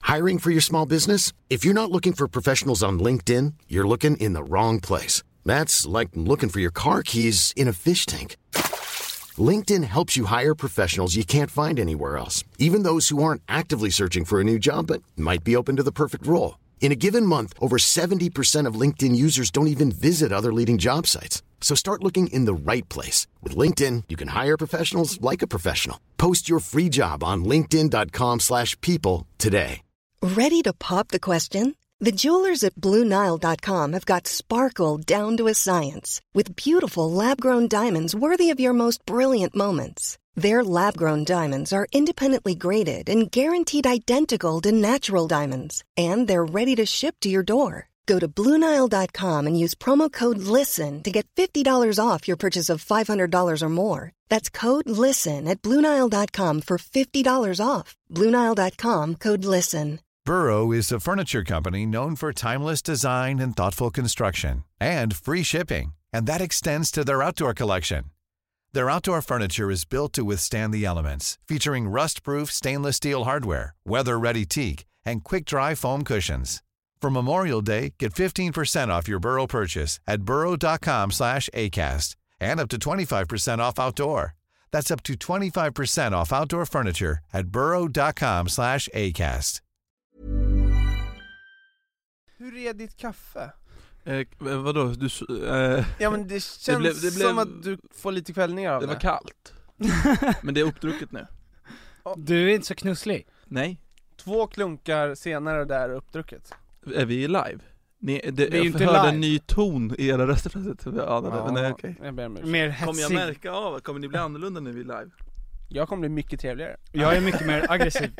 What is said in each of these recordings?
Hiring for your small business? If you're not looking for professionals on LinkedIn, you're looking in the wrong place. That's like looking for your car keys in a fish tank. LinkedIn helps you hire professionals you can't find anywhere else, even those who aren't actively searching for a new job but might be open to the perfect role. In a given month, over 70% of LinkedIn users don't even visit other leading job sites. So start looking in the right place. With LinkedIn, you can hire professionals like a professional. Post your free job on linkedin.com/people today. Ready to pop the question? The jewelers at BlueNile.com have got sparkle down to a science with beautiful lab-grown diamonds worthy of your most brilliant moments. Their lab-grown diamonds are independently graded and guaranteed identical to natural diamonds, and they're ready to ship to your door. Go to BlueNile.com and use promo code LISTEN to get $50 off your purchase of $500 or more. That's code LISTEN at BlueNile.com for $50 off. BlueNile.com, code LISTEN. Burrow is a furniture company known for timeless design and thoughtful construction, and free shipping, and that extends to their outdoor collection. Their outdoor furniture is built to withstand the elements, featuring rust-proof stainless steel hardware, weather-ready teak, and quick-dry foam cushions. For Memorial Day, get 15% off your Burrow purchase at burrow.com/acast, and up to 25% off outdoor. That's up to 25% off outdoor furniture at burrow.com/acast. Hur är ditt kaffe? Vadå? Ja, men det känns som att du får lite kvällningar av det. Det var kallt. Men det är uppdrucket nu. Du är inte så knusslig. Nej. 2 klunkar senare där uppdrucket. Är vi live? Vi är jag inte hörde live. en ny ton i era röster plötsligt. Men nej, okej. Mer hetsig. Kommer jag märka av? Kommer ni bli annorlunda när vi är live? Jag kommer bli mycket trevligare. Jag är mycket mer aggressiv.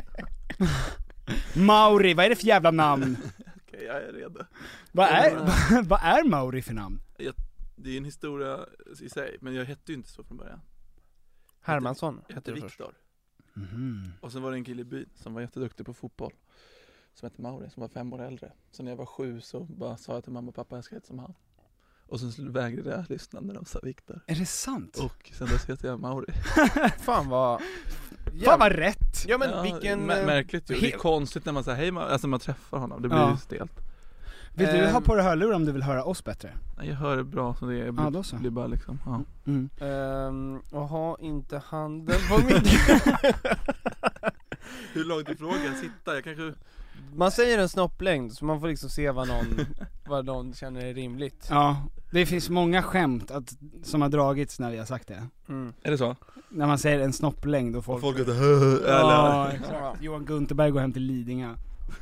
Mauri, vad är det för jävla namn? Okej, jag är redo. Vad är Mauri för namn? Det är en historia i sig, men jag hette ju inte så från början. Hermansson Jag hette Viktor. Mm. Och sen var det en kille i byn som var jätteduktig på fotboll, som hette Mauri, som var 5 år äldre. Så när jag var 7 så bara sa jag till mamma och pappa jag ska heta som han. Och sen vägrade jag lyssna när de sa Viktor. Är det sant? Och sen dess heter jag Mauri. Fan vad rätt. Ja, men vilken märkligt ju. Det är konstigt när man säger hej, alltså man träffar honom. Det blir ju stelt. Vill du ha på dig hörlurar om du vill höra oss bättre? Nej, jag hör det bra så det är, då så. blir bara liksom. Ja. Och ha inte handen på min. Hur långt ifrån jag sitta? Jag kanske... Man säger en snopplängd så man får liksom se vad någon känner är rimligt. Ja, det finns många skämt som har dragits när vi har sagt det. Är det så? När man säger en snopplängd och folk ja, Johan Gunterberg går hem till Lidingö.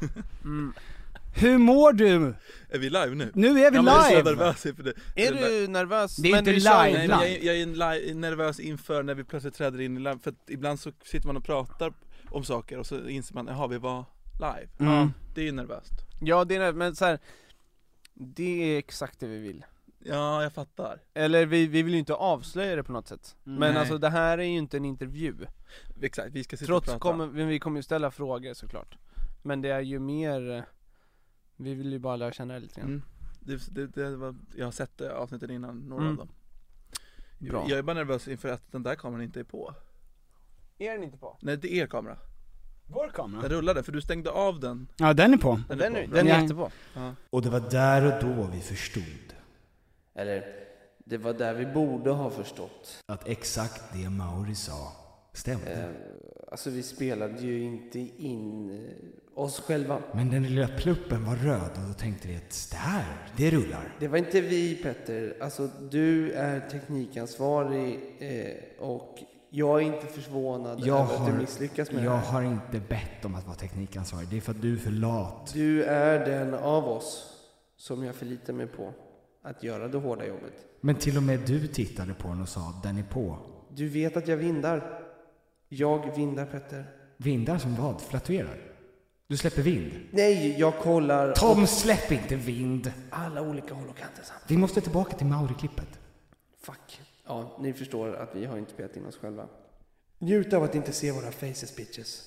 Hur mår du? Är vi live nu? Nu är vi live. Jag är så nervös inför det. Är du nervös? Det är inte live. Nej, jag är nervös inför när vi plötsligt träder in i live. För att ibland så sitter man och pratar om saker och så inser man, jaha, vi var live. Det är ju nervöst. Ja, det är nervöst, men så här, det är exakt det vi vill. Ja, jag fattar. Eller vi vill ju inte avslöja det på något sätt. Men alltså det här är ju inte en intervju. Exakt, vi ska sitta Trots och prata. vi kommer ju ställa frågor såklart. Men det är ju mer, vi vill ju bara lära känna det lite grann. Det var, jag har sett avsnitten innan, några av dem. Bra. Jag är bara nervös inför att den där kameran inte är på. Är den inte på? Nej, det är er kamera. Vår kamera? Den rullade, för du stängde av den. Ja, den är på. Den är jättebra. Ja. Och det var där och då vi förstod. Eller, det var där vi borde ha förstått. Att exakt det Mauri sa stämde. Alltså vi spelade ju inte in oss själva. Men den lilla pluppen var röd och då tänkte vi att det rullar. Det var inte vi, Petter. Alltså du är teknikansvarig och jag är inte förvånad över att du misslyckas med det här. Jag har inte bett om att vara teknikansvarig. Det är för att du är för lat. Du är den av oss som jag förlitar mig på att göra det hårda jobbet. Men till och med du tittade på den och sa den är på. Du vet att jag vindar. Jag vindar, Petter. Vindar som vad? Flatuerar? Du släpper vind? Nej, jag kollar... Tom, släpp inte vind! Alla olika håll och kanter samtidigt. Vi måste tillbaka till Mauri-klippet. Fuck. Ja, ni förstår att vi har inte spelat in oss själva. Njut av att inte se våra faces, bitches.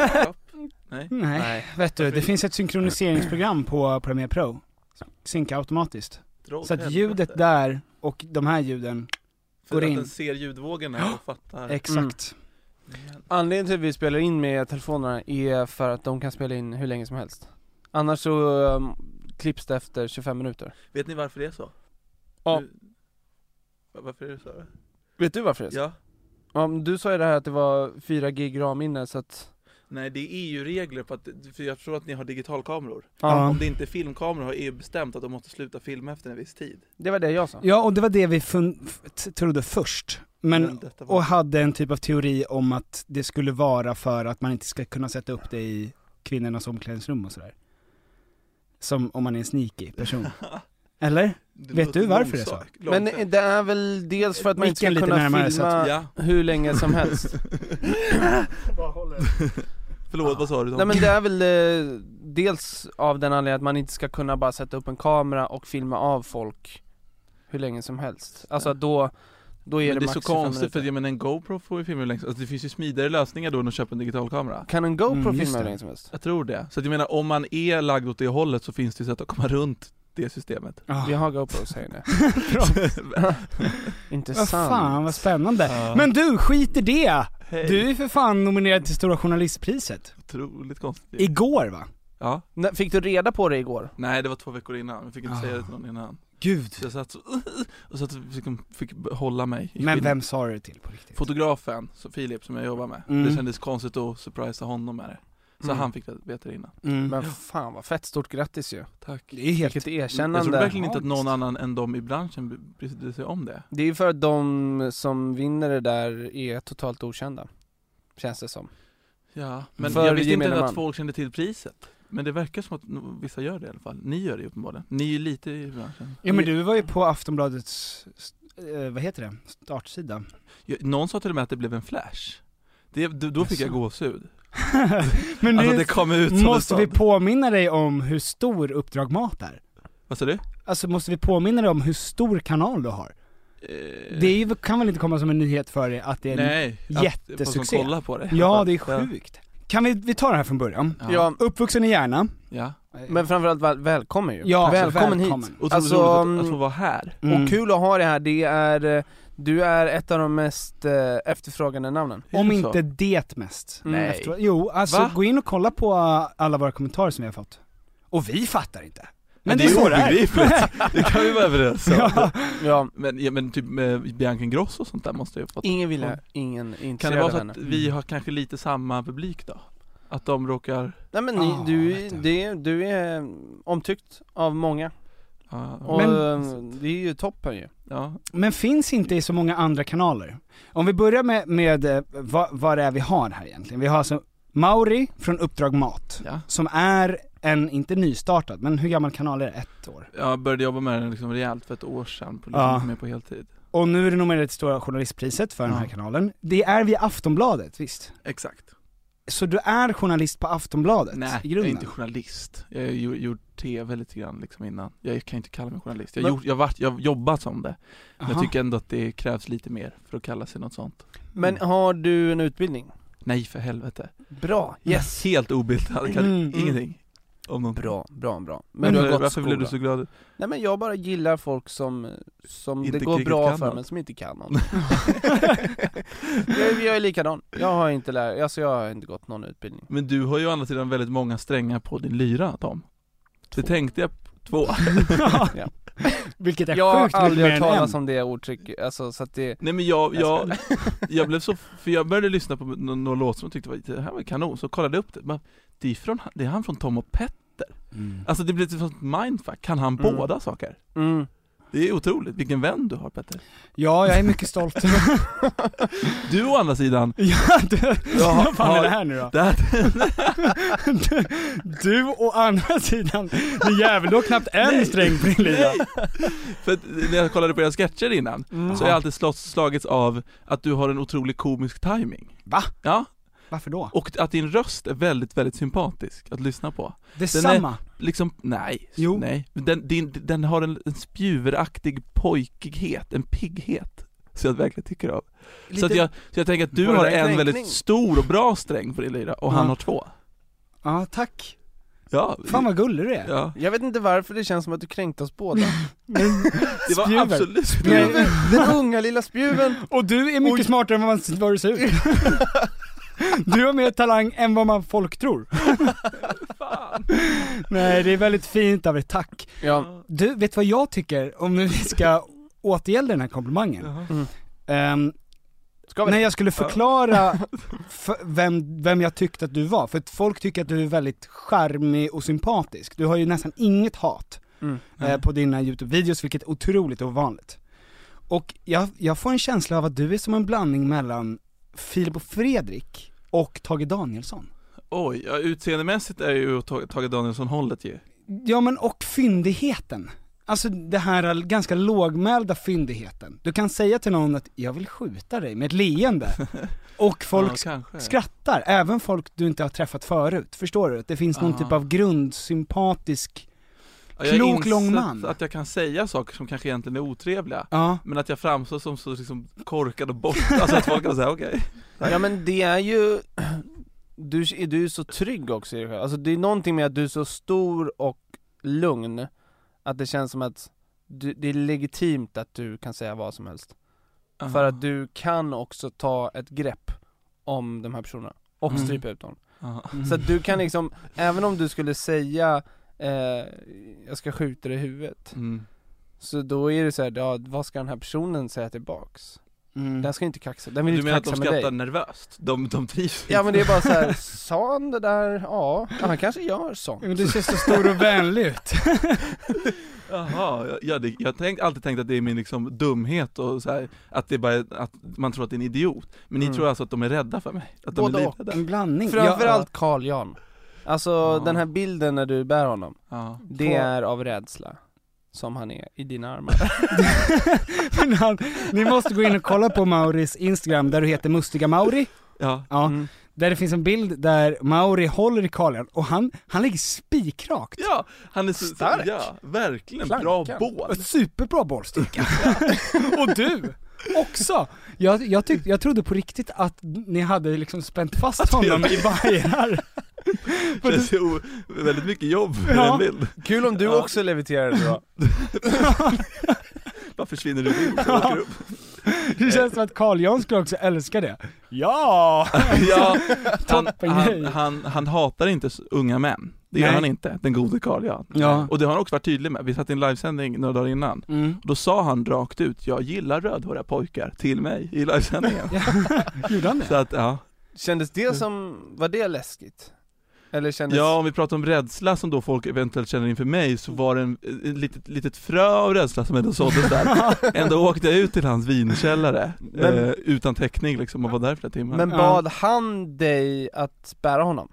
Nej. Vet du, det finns ett synkroniseringsprogram på Premiere Pro. Synka automatiskt. Så att ljudet där och de här ljuden för går att in. Den ser ljudvågorna och fattar. Exakt. Anledningen till att vi spelar in med telefonerna är för att de kan spela in hur länge som helst. Annars så klipps det efter 25 minuter. Vet ni varför det är så? Ja. Varför är det så? Vet du varför det är så? Ja. Ja, du sa ju det här att det var 4 gig RAM-minne så att... Nej, det är EU-regler för jag tror att ni har digitalkameror. Ja. Om det inte är filmkameror har EU bestämt att de måste sluta filma efter en viss tid. Det var det jag sa. Ja, och det var det vi trodde först. Men och hade en typ av teori om att det skulle vara för att man inte ska kunna sätta upp det i kvinnornas omklädningsrum och sådär. Som om man är en sneaky person. Eller? Vet du varför det är så? Men det är väl dels för att man inte ska kunna filma hur länge som helst. Förlåt, vad sa du då? Nej, men det är väl dels av den anledningen att man inte ska kunna bara sätta upp en kamera och filma av folk hur länge som helst. Alltså då är men det är så konstigt för en GoPro får ju filma hur länge. Alltså det finns ju smidigare lösningar då än att köpa en digitalkamera. Kan en GoPro filma hur länge som helst? Jag tror det. Så att jag menar, om man är lagd åt det hållet så finns det ju sätt att komma runt det systemet. Vi har GoPro, säger ni. Intressant. Vad fan, vad spännande. Men du, skit i det. Hey. Du är för fan nominerad till Stora Journalistpriset. Otroligt konstigt. Igår, va? Ja. Fick du reda på det igår? Nej, det var 2 veckor innan. Jag fick inte säga det till någon innan. Gud. Så jag satt så, och så att fick hålla mig. Men vem sa du till på riktigt? Fotografen, så Filip, som jag jobbar med. Det kändes konstigt att surprisa honom med det. Så han fick veta det innan. Men fan, vad fett, stort grattis ju. Tack. Det är helt vilket erkännande. Jag tror verkligen inte att någon annan än de i branschen bryr sig om det. Det är ju för att de som vinner det där är totalt okända, känns det som. Ja, men jag visste inte att folk kände till priset. Men det verkar som att vissa gör det i alla fall. Ni gör det ju uppenbarligen. Ni är lite i branschen. Ja, men du var ju på Aftonbladets, vad heter det? Startsida. Någon sa till och med att det blev en flash. Då fick jag gåshud. Men alltså det kom ut som måste vi påminna dig om hur stor Uppdrag Mat är? Vad sa du? Alltså måste vi påminna dig om hur stor kanal du har? Det kan väl inte komma som en nyhet för dig att det är en jättesuccé? Kolla på det. Ja, det är sjukt. Kan vi ta det här från början? Ja. Uppvuxen i Järna. Ja. Men framförallt välkommen ju. Ja, välkommen hit. Alltså, roligt att få vara här. Och kul att ha det här. Det är, du är ett av de mest efterfrågade namnen. Om inte det mest. Nej. Jo, alltså gå in och kolla på alla våra kommentarer som vi har fått. Och vi fattar inte. Men det är obegripligt. Det kan vi vara överens om. Ja. Men typ med Bianca Ingrosso och sånt där måste jag ha fått. Ingen kan det vara så att vi har kanske lite samma publik då? Att de råkar... Nej, men du är omtyckt av många. Och det är ju toppen ju. Ja. Men finns inte i så många andra kanaler. Om vi börjar med vad det är vi har här egentligen. Vi har alltså Mauri från Uppdrag Mat, som är en, inte nystartad, men hur gammal kanal är det? 1 år? Jag började jobba med den liksom rejält för 1 år sedan, med på heltid. Och nu är det nominerat till Stora Journalistpriset för den här kanalen. Det är vid Aftonbladet, visst? Exakt. Så du är journalist på Aftonbladet? Nej, i grunden? Jag är inte journalist. Jag har gjort tv lite grann liksom innan. Jag kan inte kalla mig journalist. Jag har jobbat som det. Men jag tycker ändå att det krävs lite mer för att kalla sig något sånt. Men har du en utbildning? Nej, för helvete. Bra, yes. Helt obildad, ingenting. Om någon. Bra. Men varför blev du så glad? Nej, men jag bara gillar folk som det går bra för, men som inte kan något. jag är likadan. Jag har inte gått någon utbildning. Men du har ju å andra sidan väldigt många strängar på din lyra, Tom. Det tänkte jag 2. Ja. Vilket är jag sjukt. Jag har aldrig hört talas om det ordtryck, alltså, så att det... Nej, men jag blev så... För jag började lyssna på några låtar som jag tyckte det här var kanon. Så kollade jag upp det. Men det är han från Tom och Petter. Alltså det blev ett mindfuck. Kan han båda saker? Det är otroligt. Vilken vän du har, Petter. Ja, jag är mycket stolt. Du å andra sidan. Vad fan är det här nu då? Du å andra sidan. Det jävel, då knappt en sträng på din lyra. För när jag kollade på era sketcher innan så har jag alltid slagits av att du har en otrolig komisk timing. Va? Ja. Varför då? Och att din röst är väldigt, väldigt sympatisk att lyssna på. Detsamma. Liksom, nej. Jo. Nej. Den har en spjuveraktig pojkighet, en pigghet. Så jag verkligen tycker av. Så jag tänker att du har en väldigt stor och bra sträng på din lyra och han har 2. Ja, tack. Ja, fan vad gullig du är. Ja. Jag vet inte varför det känns som att du kränkte oss båda. Det var absolut spjuven. Den unga lilla spjuven. Och du är mycket smartare än vad du ser ut. Du har mer talang än vad man folk tror. Fan. Nej, det är väldigt fint av dig, tack. Ja. Du, vet vad jag tycker, om vi ska återgälda den här komplimangen? När jag skulle förklara vem jag tyckte att du var, för att folk tycker att du är väldigt charmig och sympatisk. Du har ju nästan inget hat på dina YouTube-videos, vilket är otroligt ovanligt. Och jag får en känsla av att du är som en blandning mellan Filip och Fredrik och Tage Danielsson. Oj, ja, utseendemässigt är ju Tage Danielsson hållet ju. Ja, men och fyndigheten. Alltså det här ganska lågmälda fyndigheten. Du kan säga till någon att jag vill skjuta dig med ett leende. Och folk skrattar, även folk du inte har träffat förut. Förstår du? Det finns någon typ av grundsympatisk, klok lång man. Att jag kan säga saker som kanske egentligen är otrevliga. Men att jag framstår som så liksom korkad och bort. Alltså att folk kan säga okej. Ja, men det är ju... Du är så trygg också i dig själv. Alltså det är någonting med att du är så stor och lugn, att det känns som att det är legitimt att du kan säga vad som helst. För att du kan också ta ett grepp om de här personerna och strypa ut dem. Så att du kan liksom, även om du skulle säga jag ska skjuta dig i huvudet, så då är det så här, ja, vad ska den här personen säga tillbaks? Den ska inte kaxa. Den vill du inte menar att kaxa de med dig. skrattar nervöst? De trivs. Ja, men det är bara så här, sa han det där? Ja, han kanske gör sånt. Men du ser så stor och vänlig ut. Jaha, jag alltid tänkt att det är min liksom dumhet och så här, att det är bara att man tror att det är en idiot. Men ni tror alltså att de är rädda för mig? Att de både är livrädda? En blandning. Framförallt Carl Jan. Alltså den här bilden när du bär honom, det är av rädsla som han är i dina armar. Men ni måste gå in och kolla på Mauris Instagram där du heter Mustiga Mauri. Där det finns en bild där Mauri håller i Carl Jan och han ligger spikrakt. Ja, han är så stark. Ja, verkligen bra bål. Superbra bollstyrka. Och du också. Jag trodde på riktigt att ni hade liksom spänt fast honom i vajrar. Det känns ju väldigt mycket jobb för en bild. Kul om du också leviterade då. Bara försvinner du in och åker upp. Det känns som att Carl Jan skulle också älska det. Ja! Han hatar inte unga män. Det gör han inte, den gode Carl Jan. Ja. Och det har han också varit tydlig med. Vi satt i en livesändning några dagar innan. Och då sa han rakt ut, jag gillar rödhåriga pojkar till mig i livesändningen. Gjorde han det? Så att, Kändes det som, var det läskigt? Eller kändes... Ja, om vi pratar om rädsla som då folk eventuellt känner inför mig, så var det en litet frö av rädsla som ändå såddes där. Ändå åkte jag ut till hans vinkällare utan täckning liksom, och var där flera timmar. Men bad han dig att bära honom?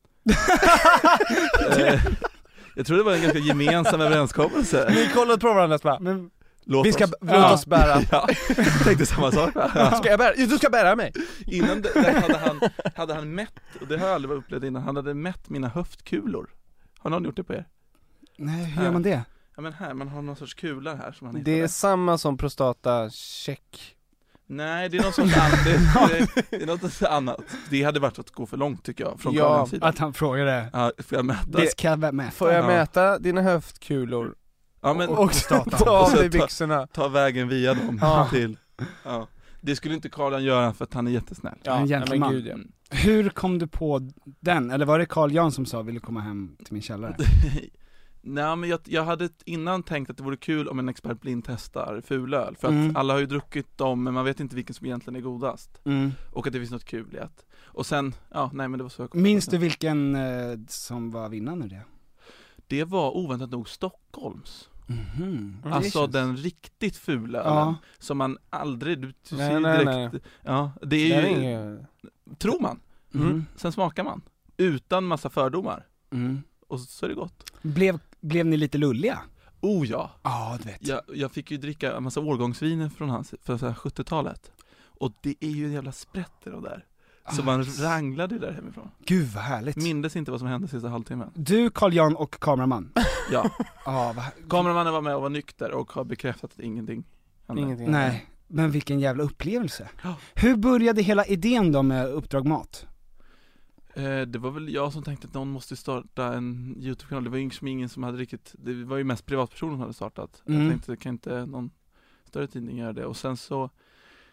Jag tror det var en ganska gemensam överenskommelse. Ni kollade på varandra bara, men låt oss bära. Ja, tänkte samma sak. Ska jag bära? Du ska bära mig. Innan hade han mätt, och det har jag aldrig upplevt innan, han hade mätt mina höftkulor. Har någon gjort det på er? Nej, hur gör man det? Ja, men här, man har någon sorts kula här som han det är samma som prostatacheck. Nej, det är något sånt annat. Det är något annat. Det hade varit att gå för långt tycker jag från Carl sida. Att han frågade. Ja, får jag mäta? Får jag mäta dina höftkulor? Ja, men och ta av dig byxorna. Ta vägen via dem till. Ja. Det skulle inte Carl göra för att han är jättesnäll. Ja, en gentleman. Gud, ja. Hur kom du på den? Eller var det Carl Jan som sa, vill du komma hem till min källare? Nej, men jag hade innan tänkt att det vore kul om en expert blind testar fulöl. För att alla har ju druckit dem, men man vet inte vilken som egentligen är godast. Och att det finns något kul i att. Och sen, men det var så jag kom. Minns du vilken som var vinnande det? Det var oväntat nog Stockholms. Alltså den riktigt fula som man aldrig direkt. Nej. Ja, det är ju tror man. Sen smakar man utan massa fördomar. Och så är det gott. Blev ni lite lulliga? Oh ja. Du vet. Jag fick ju dricka en massa årgångsviner från hans för 70-talet. Och det är ju en jävla sprätter av där. Så man ranglade där hemifrån. Gud vad härligt. Mindes inte vad som hände sista halvtimmen. Du, Carl Jan och kameraman. Ja. Kameramannen var med och var nykter och har bekräftat att ingenting hände. Nej, men vilken jävla upplevelse. Hur började hela idén då med Uppdrag Mat? Det var väl jag som tänkte att någon måste starta en YouTube-kanal. Det var ju ingen som hade riktigt. Det var ju mest privatpersoner som hade startat. Jag tänkte, kan inte någon större tidning göra det? Och sen så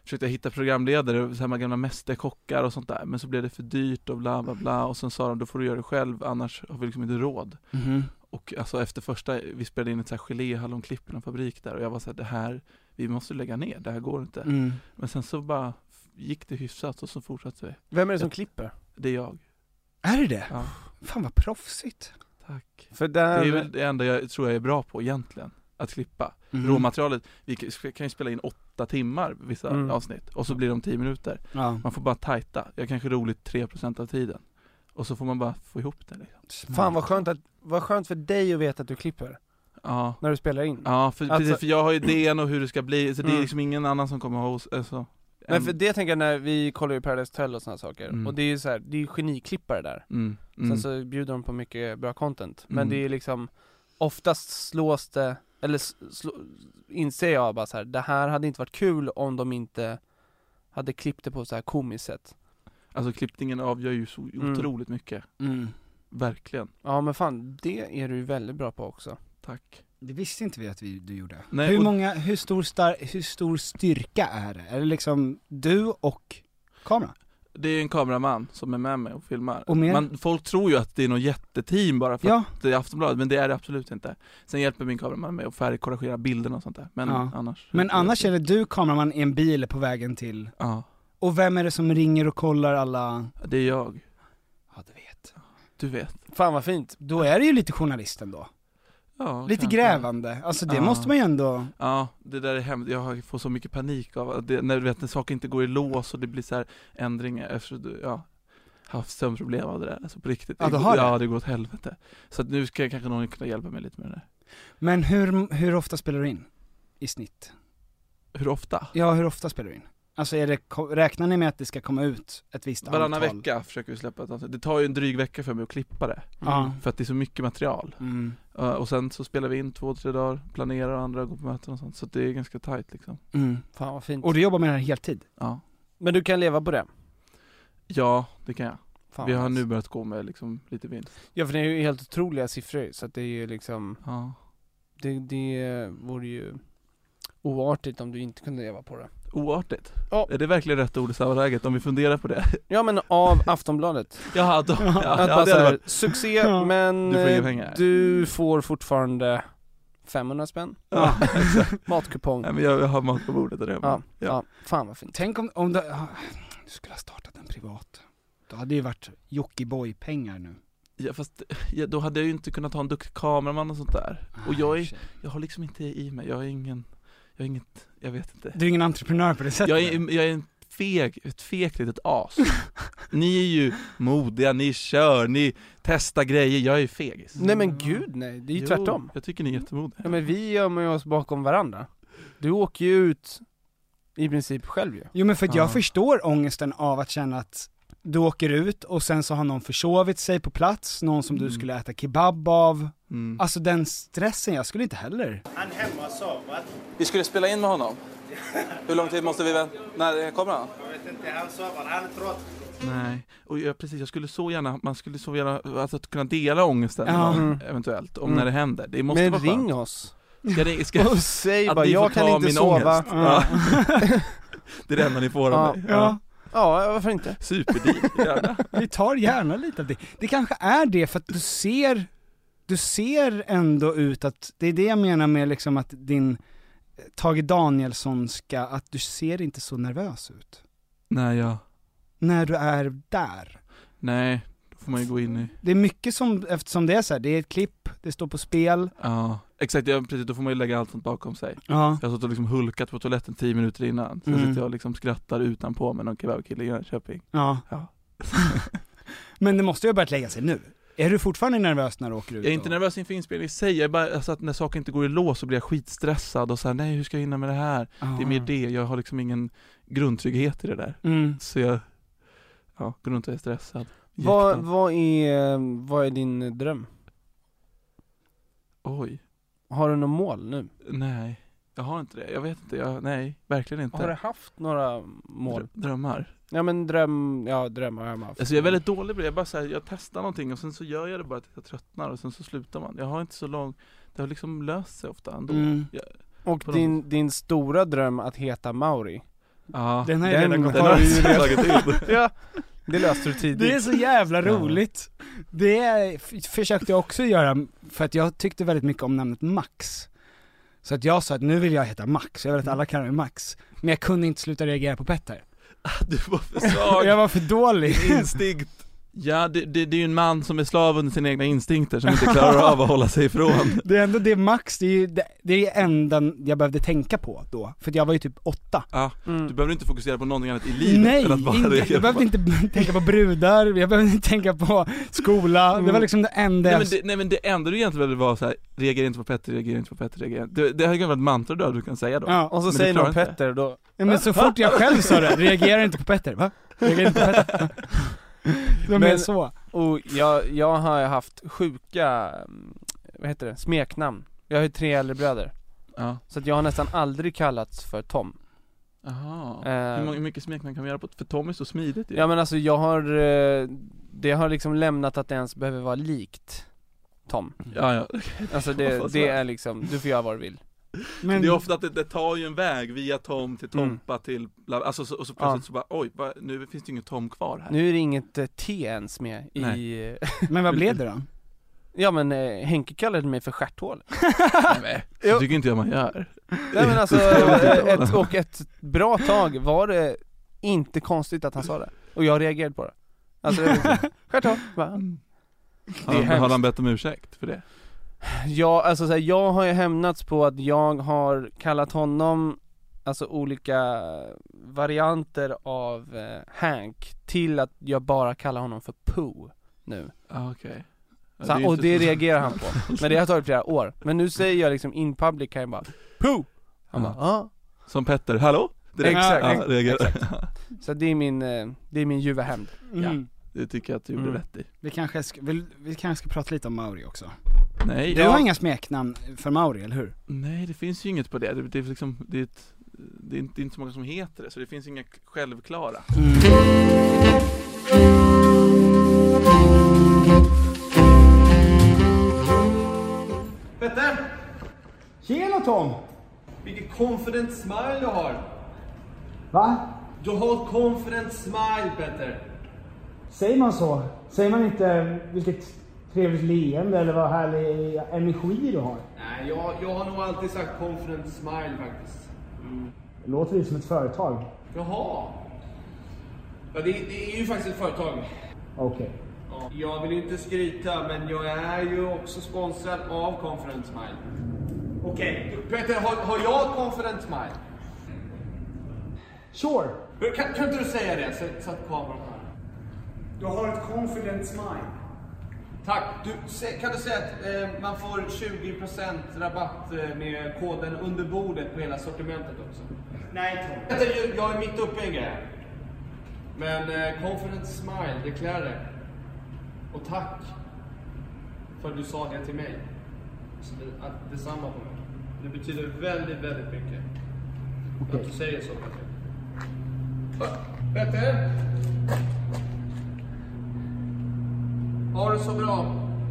försökte hitta programledare, så här gamla mästerkockar och sånt där, men så blev det för dyrt och bla bla bla, och sen sa de, då får du göra det själv, annars har vi liksom inte råd. Och alltså efter första, vi spelade in ett så här gelé-hallonklipp i en fabrik där, och jag var så här, det här, vi måste lägga ner, det här går inte. Men sen så bara gick det hyfsat och så fortsatte vi. Vem är det som klipper? Det är jag. Är det? Ja. Fan vad proffsigt. Tack. För Det är väl det enda jag tror jag är bra på egentligen, att klippa. Råmaterialet, vi kan ju spela in 8 timmar vissa avsnitt, och så blir de 10 minuter. Man får bara tajta. Jag kanske roligt 3% av tiden. Och så får man bara få ihop det liksom. Fan vad skönt för dig att veta att du klipper. Ja. När du spelar in. Ja, precis, för jag har ju idén och hur det ska bli, så det är liksom ingen annan som kommer ha alltså. Men för det tänker jag när vi kollar ju Paradise Hotel och såna saker, och det är ju så här, det är ju geniklippare där. Sen så bjuder de på mycket bra content, men det är liksom oftast slås det, eller inser jag bara så här, det här hade inte varit kul om de inte hade klippt det på så här komiskt sätt. Alltså klippningen avgör ju så otroligt mycket. Verkligen. Ja men fan, det är du väldigt bra på också. Tack. Det visste inte vi att du gjorde. Nej, hur stor styrka är det? Är det liksom du och kamera? Det är en kameraman som är med mig och filmar. Och folk tror ju att det är något jätteteam bara för att det är Aftonbladet, men det är det absolut inte. Sen hjälper min kameraman med att färgkorrigera bilderna och sånt där. Men annars är det du kameraman i en bil på vägen till. Ja. Och vem är det som ringer och kollar alla? Det är jag. Ja, du vet. Du vet. Fan vad fint. Då är det ju lite journalisten då. Ja, lite grävande, alltså det måste man ju ändå. Ja, det där är hemskt. Jag får så mycket panik av det, när du vet när saker inte går i lås och det blir så här ändringar efter du haft sömnproblem av det där, alltså på riktigt. Det går åt helvete. Så att nu ska kanske någon kunna hjälpa mig lite med det där. Men hur ofta spelar du in i snitt? Hur ofta? Ja, hur ofta spelar du in? Alltså räknar ni med att det ska komma ut ett visst antal? Varannan vecka försöker vi släppa ett avsnitt. Det tar ju en dryg vecka för mig att klippa det. För att det är så mycket material. Och sen så spelar vi in 2-3 dagar, planerar, andra går på möten och sånt. Så det är ganska tajt liksom. Fan vad fint. Och du jobbar med det här heltid? Ja. Men du kan leva på det? Ja, det kan jag. Fan, vi har nu börjat gå med liksom lite vinst. Ja, för det är ju helt otroliga siffror. Så att det är ju liksom... Ja. Det vore ju oartigt om du inte kunde leva på det. Oartigt? Ja. Är det verkligen rätt ord i sammanhanget om vi funderar på det? Ja, men av Aftonbladet. Jaha, då. Succé, men du får fortfarande 500 spänn. Ja, matkupong. Nej, men jag har mat på bordet där. Ja, fan vad fint. Tänk om du skulle ha startat en privat. Då hade det ju varit Jockiboi-pengar nu. Ja, fast då hade jag ju inte kunnat ha en duktig kameraman och sånt där. Och jag har liksom inte i mig, jag vet inte. Du är ingen entreprenör på det sättet. Jag är en ett fegt litet as. Ni är ju modiga, ni kör, ni testar grejer, jag är ju fegis. Nej men gud nej, det är ju tvärtom. Jag tycker ni är jättemodiga. Ja, men vi gömmer oss bakom varandra. Du åker ju ut i princip själv ju. Jo men för att jag förstår ångesten av att känna att du åker ut och sen så har någon försovit sig på plats, någon som du skulle äta kebab av. Alltså den stressen, jag skulle inte heller. Han hemma sa att vi skulle spela in med honom. Hur lång tid måste vi vänta? När kommer han? Jag vet inte, han sa att han är trött. Nej, och man skulle så gärna alltså, kunna dela ångesten eventuellt om när det händer. Det måste vara ring skönt. Oss. Och säg bara, jag kan inte sova. Det är det enda ni får av mig. Ja, varför inte? Superdeal, gärna. Vi tar gärna lite av det. Det kanske är det för att du ser ändå ut att, det är det jag menar med liksom att din Tage Danielssonska, att du ser inte så nervös ut. Nej, när du är där. Nej, då får man ju gå in i... Det är mycket som, eftersom det är så här, det är ett klipp, det står på spel. Ja, exakt, precis, då får man ju lägga allt sånt bakom sig. Ja. Jag har stått och liksom hulkat på toaletten 10 minuter innan. Sen sitter jag och liksom skrattar utanpå med någon kebabkille i Jönköping. Ja. Men det måste ju ha börjat lägga sig nu. Är du fortfarande nervös när du åker ut? Jag är inte nervös inför inspelning i sig. Jag är bara, alltså, att när saker inte går i lås så blir jag skitstressad och så här, nej hur ska jag hinna med det här? Det är mer det, jag har liksom ingen grundtrygghet i det där. Så jag går runt och är stressad. Vad är din dröm? Oj. Har du något mål nu? Nej, jag har inte det. Jag vet inte, nej, verkligen inte. Har du haft några mål? Drömmar? Ja men drömmar har jag haft. Alltså jag är väldigt dålig på det. Jag bara så här, jag testar någonting och sen så gör jag det bara att jag tröttnar och sen så slutar man. Jag har inte så lång, det har liksom löst sig ofta ändå. Och din stora dröm att heta Mauri, Ja. Den har jag redan gått Ja, det löste du tidigt. Det är så jävla roligt. Det försökte jag också göra för att jag tyckte väldigt mycket om namnet Max. Så att jag sa att nu vill jag heta Max. Jag vill att alla kallar mig Max. Men jag kunde inte sluta reagera på Petter. Du var för svag. Jag var för dålig. Instinkt. Ja, det är ju en man som är slav under sina egna instinkter som inte klarar av att hålla sig ifrån. Det är ändå det Max, det är enda jag behövde tänka på då. För jag var ju typ 8. Ja, du behöver inte fokusera på någonting annat i livet. Nej, än att bara jag behövde inte tänka på brudar, jag behövde inte tänka på skola. Det var liksom det enda. Nej men det enda du egentligen ville vara så här: reagera inte på Petter, reagera inte på Petter, reagera. Det har ju varit ett mantra du kan säga då. Ja, och så säger någon Petter då. Ja, men så fort jag själv sa det, reagerar inte på Petter, va? Reagerar inte på Petter. De är så. Och jag har haft sjuka, vad heter det, smeknamn. Jag har ju 3 äldre bröder. Ja. Så att jag har nästan aldrig kallats för Tom. Aha. Hur mycket smeknamn kan vi göra på? För Tom är så smidigt ju. Ja men alltså det har liksom lämnat att det ens behöver vara likt Tom. Ja. Alltså det är liksom, du får göra vad du vill. Men det är ofta att det tar ju en väg via Tom till Tompa till alltså, och så plötsligt så bara oj, nu finns det inget Tom kvar här. Nu är det inget T ens med i. Men vad blev det då? Ja men Henke kallade mig för stjärthål. Nej, det tycker inte jag man gör. Nej men alltså ett bra tag var det inte konstigt att han sa det. Och jag reagerade på det. Alltså stjärthål. Har han bett om ursäkt för det? Ja, alltså så här, jag har ju hämnats på att jag har kallat honom alltså olika varianter av Hank till att jag bara kallar honom för Pooh nu. Okej. Så, och det reagerar han på. Men det har tagit flera år. Men nu säger jag liksom in public kan jag bara Pooh. Han bara, som Petter, hallå? Exakt. Så det är min ljuva hämnd. Ja, det tycker jag att du gjorde rätt i. Vi kanske ska prata lite om Mauri också. Nej, du har inga smeknamn för Mauri, eller hur? Nej, det finns ju inget på det. Det är liksom, det är inte så många som heter det, så det finns inga självklara. Petter! Tjena Tom! Vilken confident smile du har. Va? Du har ett confident smile, Petter. Säger man så? Säger man inte vilket trevligt leende eller vad härlig energi du har? Nej, jag har nog alltid sagt confident smile faktiskt. Det låter ju som ett företag. Jaha. Ja, det är ju faktiskt ett företag. Okej. Ja, jag vill ju inte skryta, men jag är ju också sponsrad av Confident Smile. Okej. Peter, har jag ett Confident Smile? Sure. Kan inte du säga det så att kameran hör? Du har ett confident smile. Tack. Kan du säga att man får 20% rabatt med koden under bordet på hela sortimentet också? Nej, Tom. Jag är mitt uppe i en grej. Men confident smile, det klär det. Och tack för att du sa det till mig. Så att detsamma på mig. Det betyder väldigt, väldigt mycket. Okay. Att du säger så, Petter. Petter! Ha det så bra.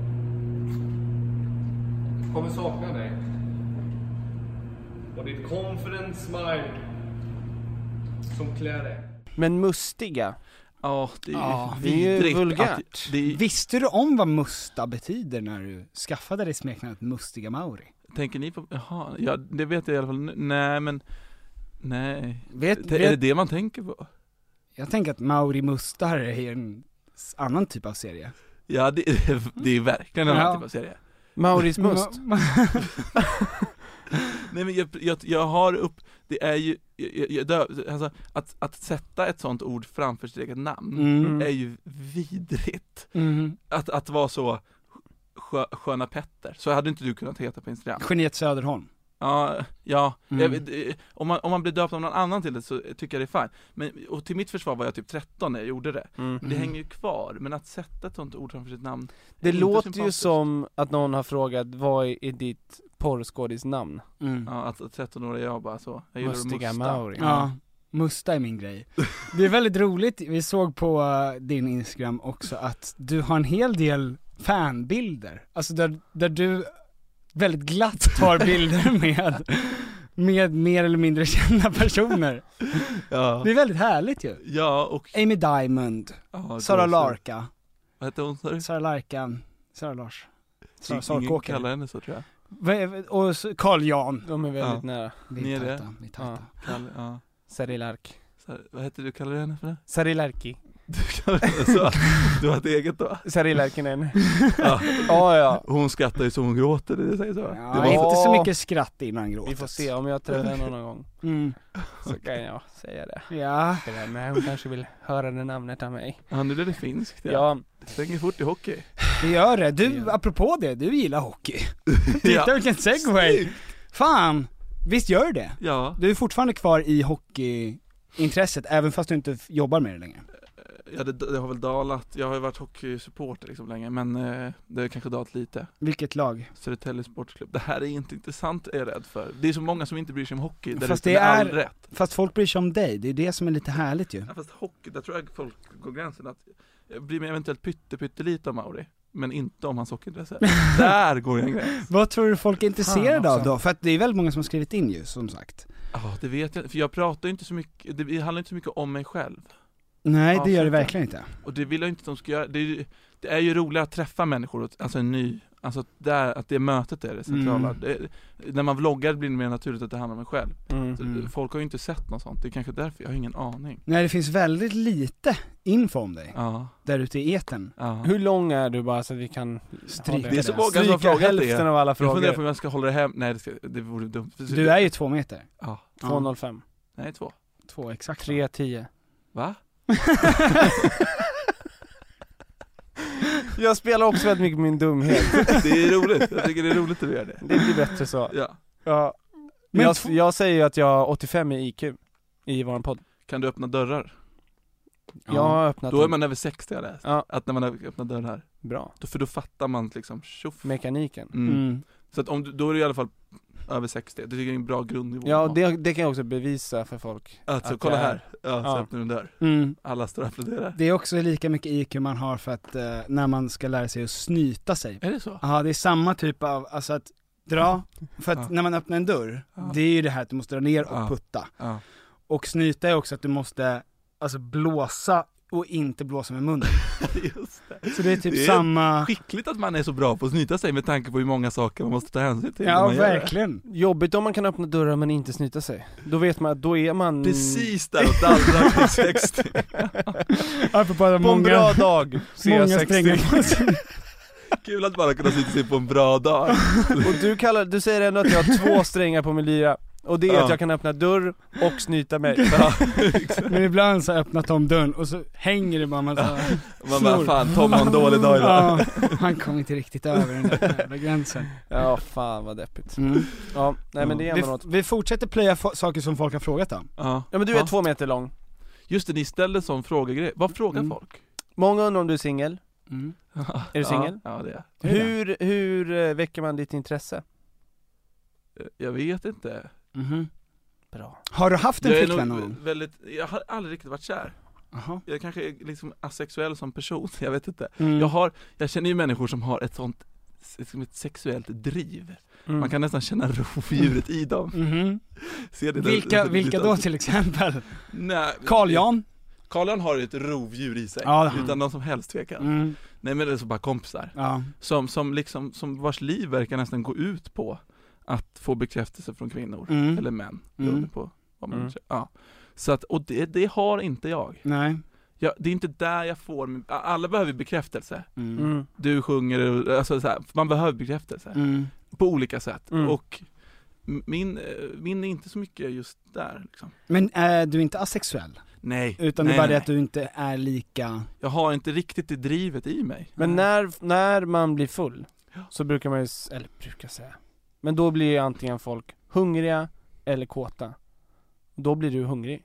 Kommer sakna dig. Och ditt confident smile som klär dig. Men mustiga. Ja, det är ju vulgärt. Visste du om vad musta betyder när du skaffade dig smeknamnet Mustiga Mauri? Tänker ni på, ja, det vet jag i alla fall. Nej. Vet är det man tänker på? Jag tänker att Mauri Mustar är en annan typ av serie. Ja, det är verkligen en annan typ av serie. Mauris Must. Nej, men jag har upp, det är ju alltså, att sätta ett sånt ord framför sitt eget namn är ju vidrigt. Att vara så sköna Petter. Så hade inte du kunnat heta på Instagram. Geniet Söderholm. Ja. Om man blir döpt av någon annan till det så tycker jag det är fint. Men och till mitt försvar var jag typ 13 när jag gjorde det. Det hänger ju kvar, men att sätta ett sånt ord framför sitt namn. Det låter ju som att någon har frågat vad är ditt porrskådisnamn? Ja, att 13-årig jag bara så. Jag Mustiga Mauri. Ja, Musta är min grej. Det är väldigt roligt. Vi såg på din Instagram också att du har en hel del fanbilder. Alltså där du väldigt glatt tar bilder med mer eller mindre kända personer. Ja. Det är väldigt härligt ju. Ja, och Amy Diamond, Sara Larka. Vad heter hon? Sara Larka, Sara Lars. Sara Ingen kallar henne så, tror jag. Och Carl Jan. De är väldigt nära. Vi är tajta. Ja. Sari Lark. Vad heter du, kallar du henne för det? Sari Larki. Du kallar henne så? Du har ett eget då? Sari Larkinen. Ja. Hon skrattar ju så hon gråter, det säger så. Ja, det var inte så mycket skratt innan gråtet. Vi får se om jag träffar henne någon gång. Så kan jag säga det. Ja. Men hon kanske vill höra det namnet av mig. Ja, nu är det finskt. Ja. Det svänger fort i hockey. Det gör det. Du, apropå det, du gillar hockey. Titta vilken segway. Fan, visst gör du det? Ja. Du är fortfarande kvar i hockeyintresset, även fast du inte jobbar med det längre. Ja, det har väl dalat. Jag har ju varit hockeysupporter liksom länge, men det har kanske dalat lite. Vilket lag? Södertälje Sportklubb. Det här är inte intressant, är jag rädd för. Det är så många som inte bryr sig om hockey. Fast det är all rätt. Fast folk bryr sig om dig, det är det som är lite härligt ju. Ja, fast hockey, där tror jag folk går gränsen att jag bryr mig eventuellt pyttelite om Mauri, men inte om hans hockeyintresse. Där går en gräns. Vad tror du folk är intresserade av då? För att det är väldigt många som har skrivit in ju, som sagt. Ja, det vet jag. För jag pratar ju inte så mycket, det handlar inte så mycket om mig själv. Nej, det gör det verkligen inte. Och det vill jag inte att de ska göra. Det är ju roligt att träffa människor, alltså en ny, alltså där, att det mötet är det centrala. När man vloggar blir det mer naturligt att det handlar om mig själv. Folk har ju inte sett något sånt, det är kanske därför jag har ingen aning. Nej, det finns väldigt lite info om dig där ute i etern. Hur lång är du bara så att vi kan stryka det? Är så många som har frågat hälften av alla frågor. Jag funderar på om jag ska hålla det hem. Nej, det vore dumt. Du är ju 2 meter. Ja. 2,05. Nej, 2. 2 exakt. 3,10. Va? Jag spelar också väldigt mycket min dumhet. Det är roligt, jag tycker det är roligt att göra det. Det blir bättre så. Ja. Men jag säger ju att jag har 85 i IQ i våran podd. Kan du öppna dörrar? Jag har öppnat. Då är man över 60, jag läst. Ja. Att när man öppnar dörrar. Bra. För då fattar man liksom tjoff. Mekaniken. Så att då är det i alla fall över 60. Det tycker jag är en bra grundnivå. Ja, det kan jag också bevisa för folk. Alltså, kolla här. Ja, så öppnar den dörr. Alla står och applåderar. Det är också lika mycket IQ man har för att när man ska lära sig att snyta sig. Är det så? Ja, det är samma typ av, alltså att dra, för att när man öppnar en dörr, det är ju det här att du måste dra ner och putta. Och snyta är också att du måste alltså blåsa och inte blåsa med munnen. Just det. Så det är typ det är samma... skickligt att man är så bra på att snyta sig med tanke på hur många saker man måste ta hänsyn till. Ja, verkligen. Jobbigt om man kan öppna dörrar men inte snyta sig. Då vet man att då är man... Precis där och dallrar till 60. På en bra dag ser jag 60. Kul att bara kunna snyta sig på en bra dag. Och du säger ändå att jag har 2 strängar på min lyra. Och det är att jag kan öppna dörr och snyta mig. Men ibland så har jag öppnat om dörren och så hänger det bara massa man bara, fan, Tom har en dålig dag idag. Han kom inte riktigt över den där gränsen. Ja, fan vad deppigt. Ja, nej men det är ändå något. Vi fortsätter plöja saker som folk har frågat då. Ja, men du är 2 meter lång. Just det, ni ställde sån frågegrej. Vad frågar folk? Många undrar om du är singel. Är du singel? Ja, det är. Hur väcker man ditt intresse? Jag vet inte. Bra. Har du haft en flickvän någon gång? Jag har aldrig riktigt varit kär. Jag kanske är liksom asexuell som person, jag vet inte. Jag känner ju människor som har ett sånt ett sexuellt driv. Man kan nästan känna rovdjuret i dem. Vilka då till exempel? Nej, Carl Jan har ett rovdjur i sig, utan någon som helst tvekan. Nej, men det är så bara kompisar. Som vars liv verkar nästan gå ut på att få bekräftelse från kvinnor eller män på vad man så att, och det har inte jag. Nej. Det är inte där jag får, alla behöver bekräftelse. Du sjunger, alltså så här, man behöver bekräftelse på olika sätt. Och min är inte så mycket just där liksom. Men är du inte asexuell? Nej. Utan det är bara det att du inte är lika... Jag har inte riktigt det drivet i mig. Men när man blir full så brukar man ju, eller brukar säga, men då blir antingen folk hungriga eller kåta. Då blir du hungrig.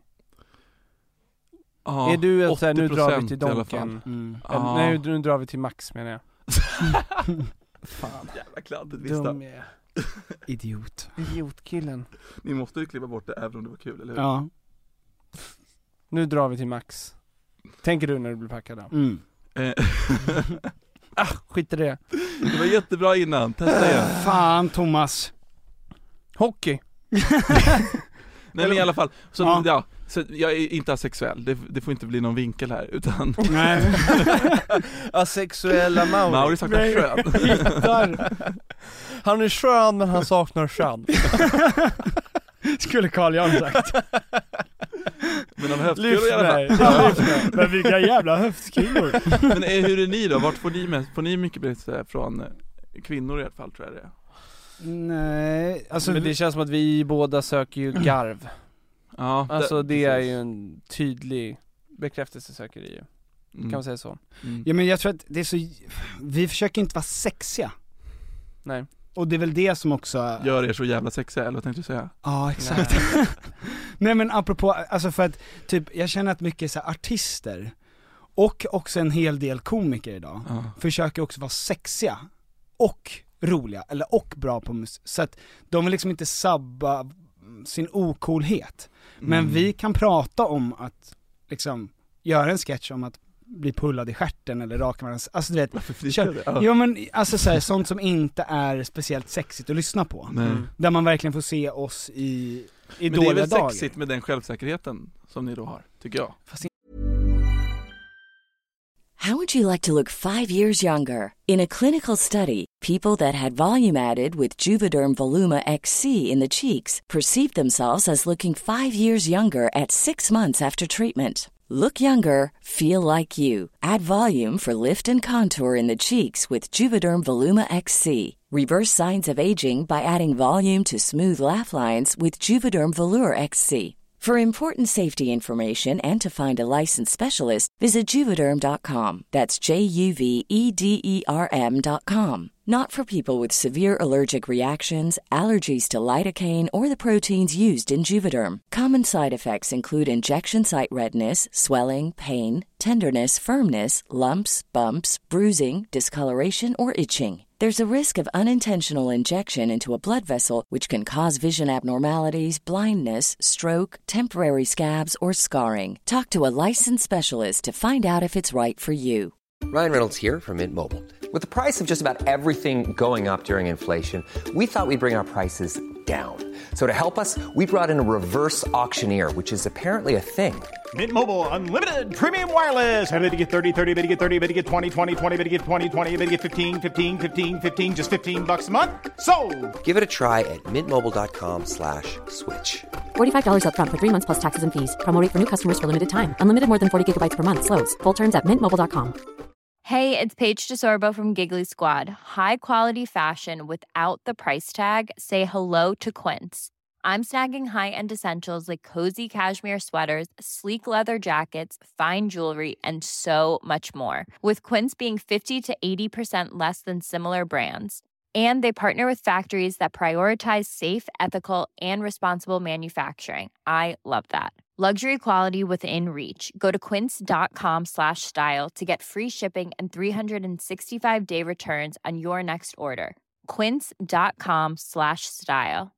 Ja, är du så här, nu drar vi till Donken. Nej, nu drar vi till Max menar jag. Fan. Jävla kladdigt, dum är Idiotkillen. Ni måste ju klippa bort det även om det var kul, eller hur? Ja. Nu drar vi till Max. Tänker du när du blir packad då? Skit i det. Det var jättebra innan, testa igen. Fan Thomas. Hockey. Nej men i alla fall, så jag är inte asexuell, det får inte bli någon vinkel här, utan Nej. Asexuella Mauri. Mauri saknar skön. Han är skön men han saknar skön. Skulle Carl Jan sagt. Men av höftkulor i alla fall. Men vilka jävla höftkulor. Men hur är ni då? Vart får ni mest? Får ni mycket berättelser från kvinnor i alla fall, tror jag det är? Nej, alltså men det känns som att vi båda söker ju garv. Ja, alltså det är ju en tydlig bekräftelsesökeri ju. Kan man säga så? Ja men jag tror att det är så, vi försöker inte vara sexiga. Nej. Och det är väl det som också gör er så jävla sexiga, eller vad tänkte du säga? Ja, exakt. Nej men apropå, alltså för att typ, jag känner att mycket så här, artister och också en hel del komiker idag försöker också vara sexiga och roliga, eller och bra på musik. Så att de vill liksom inte sabba sin ocoolhet. Men vi kan prata om att liksom göra en sketch om att bli pullad i stjärten eller raka varandra. Alltså du vet, ja men alltså så här, sånt som inte är speciellt sexigt att lyssna på. Där man verkligen får se oss i dåliga dagar. Men det är väl sexigt med den självsäkerheten som ni då har, tycker jag. How would you like to look 5 years younger? In a clinical study, people that had volume added with Juvederm Voluma XC in the cheeks perceived themselves as looking 5 years younger at 6 months after treatment. Look younger, feel like you. Add volume for lift and contour in the cheeks with Juvederm Voluma XC. Reverse signs of aging by adding volume to smooth laugh lines with Juvederm Volure XC. For important safety information and to find a licensed specialist, visit Juvederm.com. That's JUVEDERM.com. Not for people with severe allergic reactions, allergies to lidocaine, or the proteins used in Juvederm. Common side effects include injection site redness, swelling, pain, tenderness, firmness, lumps, bumps, bruising, discoloration, or itching. There's a risk of unintentional injection into a blood vessel, which can cause vision abnormalities, blindness, stroke, temporary scabs, or scarring. Talk to a licensed specialist to find out if it's right for you. Ryan Reynolds here from Mint Mobile. With the price of just about everything going up during inflation, we thought we'd bring our prices down. So to help us, we brought in a reverse auctioneer, which is apparently a thing. Mint Mobile Unlimited Premium Wireless. How to get 30, 30, bit to get 30, bit to get 20, 20, 20, bit to get 20, 20, bit to get 15, 15, 15, 15, just $15 a month? Sold! Give it a try at mintmobile.com/switch. $45 up front for 3 months plus taxes and fees. Promo rate for new customers for limited time. Unlimited more than 40 gigabytes per month. Slows full terms at mintmobile.com. Hey, it's Paige DeSorbo from Giggly Squad. High quality fashion without the price tag. Say hello to Quince. I'm snagging high-end essentials like cozy cashmere sweaters, sleek leather jackets, fine jewelry, and so much more. With Quince being 50 to 80% less than similar brands. And they partner with factories that prioritize safe, ethical, and responsible manufacturing. I love that. Luxury quality within reach. Go to quince.com/style to get free shipping and 365-day returns on your next order. quince.com/style.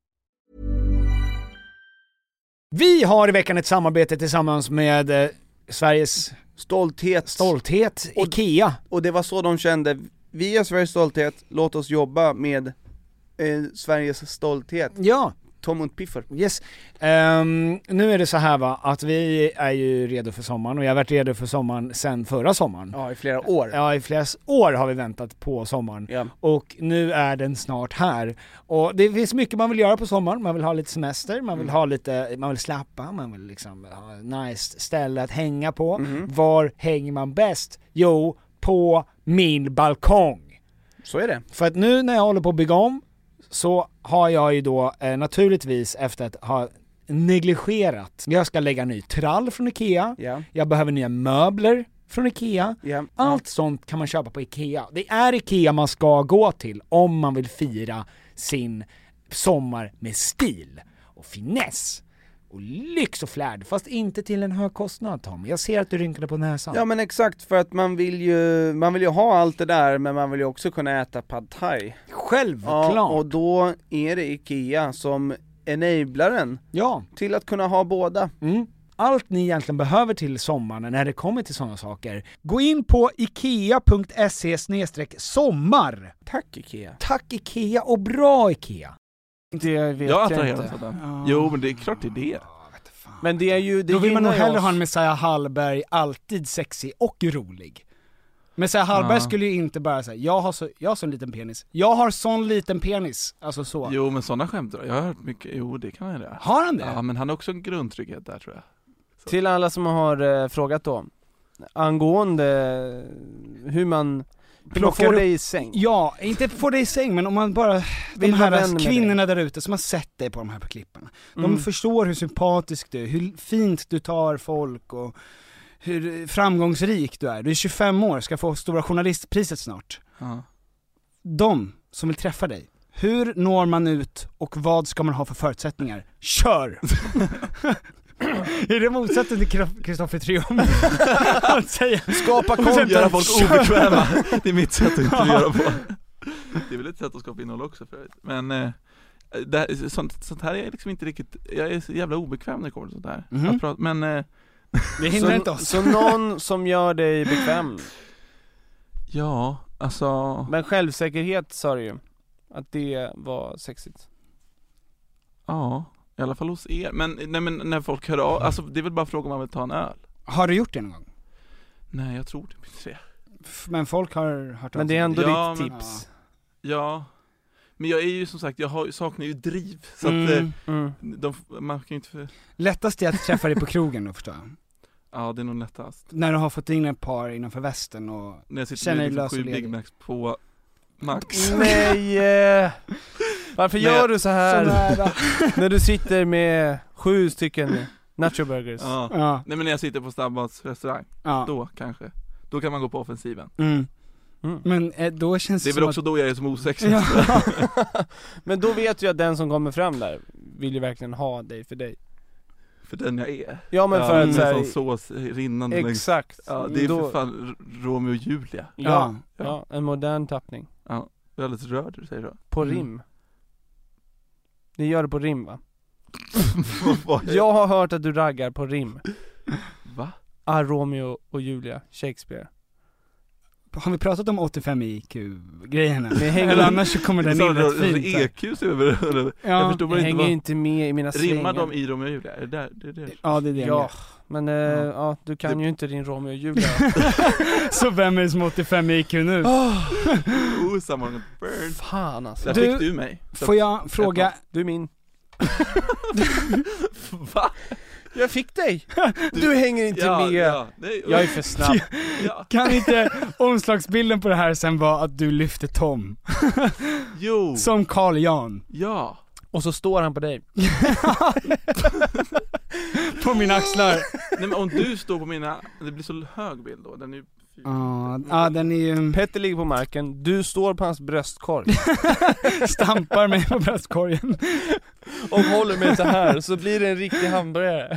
Vi har i veckan ett samarbete tillsammans med Sveriges stolthet IKEA. Och det var så de kände, vi är Sveriges stolthet, låt oss jobba med Sveriges stolthet. Ja. Tom und Piffer. Yes. Nu är det så här va, att vi är ju redo för sommaren, och jag har varit redo för sommaren sen förra sommaren. Ja, i flera år. Ja, i flera år har vi väntat på sommaren. Ja. Och nu är den snart här. Och det finns mycket man vill göra på sommaren. Man vill ha lite semester, man vill ha lite, man vill slappa, man vill liksom ha ett nice ställe att hänga på. Var hänger man bäst? Jo, på min balkong. Så är det. För att nu när jag håller på att bygga om, så har jag ju då naturligtvis, efter att ha negligerat, jag ska lägga ny trall från IKEA, jag behöver nya möbler från IKEA, allt sånt kan man köpa på IKEA. Det är IKEA man ska gå till om man vill fira sin sommar med stil och finess och lyx och flärd, fast inte till en hög kostnad, Tom. Jag ser att du rynkade på näsan. Ja men exakt, för att man vill ju ha allt det där, men man vill ju också kunna äta pad thai. Självklart. Ja, och då är det IKEA som enablaren till att kunna ha båda. Allt ni egentligen behöver till sommaren när det kommer till sådana saker. Gå in på ikea.se/sommar. Tack IKEA. Tack IKEA, och bra IKEA. Det vet jag jag inte. inte. Jo, men det är klart det är det. Men det är ju... Det då vill man nog hellre oss. ha en Messiah Hallberg alltid sexig och rolig. Messiah Hallberg skulle ju inte bara säga jag har sån liten penis. Jag har sån liten penis. Alltså så. Jo, men sådana skämt då. Jag har hört mycket. Jo, det kan han göra. Har han det? Ja, men han har också en grundtrygghet där, tror jag. Så. Till alla som har frågat då, angående hur man får dig i säng. Ja, inte få dig i säng, men om man bara de här kvinnorna där ute som har sett dig på de här klipparna. De förstår hur sympatisk du är, hur fint du tar folk och hur framgångsrik du är. Du är 25 år, ska få Stora Journalistpriset snart. De som vill träffa dig, hur når man ut och vad ska man ha för förutsättningar? Kör! Är det motsatsen till Kristoffer Trium? Att säga, skapa content, göra folk obekväma. Det är mitt sätt att inte göra på. Det är väl ett sätt att skapa innehåll också för. Men sånt här är jag liksom inte riktigt. Jag är så jävla obekväm när det kommer till sånt här. Att prata, men det hindrar inte oss. Så någon som gör dig bekväm. Ja, alltså. Men självsäkerhet sa du ju att det var sexigt. Ja, i alla fall hos er. Men när folk hör av, alltså det är väl bara fråga om man vill ta en öl. Har du gjort det någon gång? Nej, jag tror det inte det. Men folk har hört. Men det är ändå ditt tips. Ja. Men jag är ju som sagt, saknar ju driv. Så att man kan ju inte... Lättast är att träffa dig på krogen då, förstår jag. Ja, det är nog lättast. När du har fått in ett par innanför västen och när jag sitter med liksom 7 Big Macs på Max. Nej! Varför gör du så här? När du sitter med 7 stycken nacho burgers. Ja. Nej, men när jag sitter på Starbucks restaurang, då kanske. Då kan man gå på offensiven. Men då känns det är väl också då jag är som osexig. Men då vet jag att den som kommer fram där vill ju verkligen ha dig för dig. För den jag är. Ja, men för att sån sås rinnande. Exakt. Ja, det är för fan Romeo och Julia. Ja, en modern tappning. Ja, jag är lite rörd du säger då. På rim. Ni gör det på rim, va? Jag har hört att du raggar på rim. Va? Romeo och Julia, Shakespeare. Har vi pratat om 85 IQ-grejerna? Eller annars så kommer den in rätt fint. EQ över. Jag förstår bara hänger inte med i mina slängar. Rimmar de i Romeo och Julia? Är det det? Ja, det är det. Ja, men du kan ju inte din Romeo och Julia. Så vem är det som 85 IQ nu? Someone burn. Fan alltså. Där fick du mig. Får jag fråga? Du är min. Va? Jag fick dig. Du hänger inte med. Nej, jag är för snabb. Kan inte omslagsbilden på det här sen vara att du lyfter Tom? Jo. Som Carl Jan. Ja. Och så står han på dig. På mina axlar. Nej, men om du står på mina, det blir så hög bild då. Den är ju den är ju... Petter ligger på marken, du står på hans bröstkorg. Stampar mig på bröstkorgen. Och håller mig så här, så blir det en riktig hamburgare.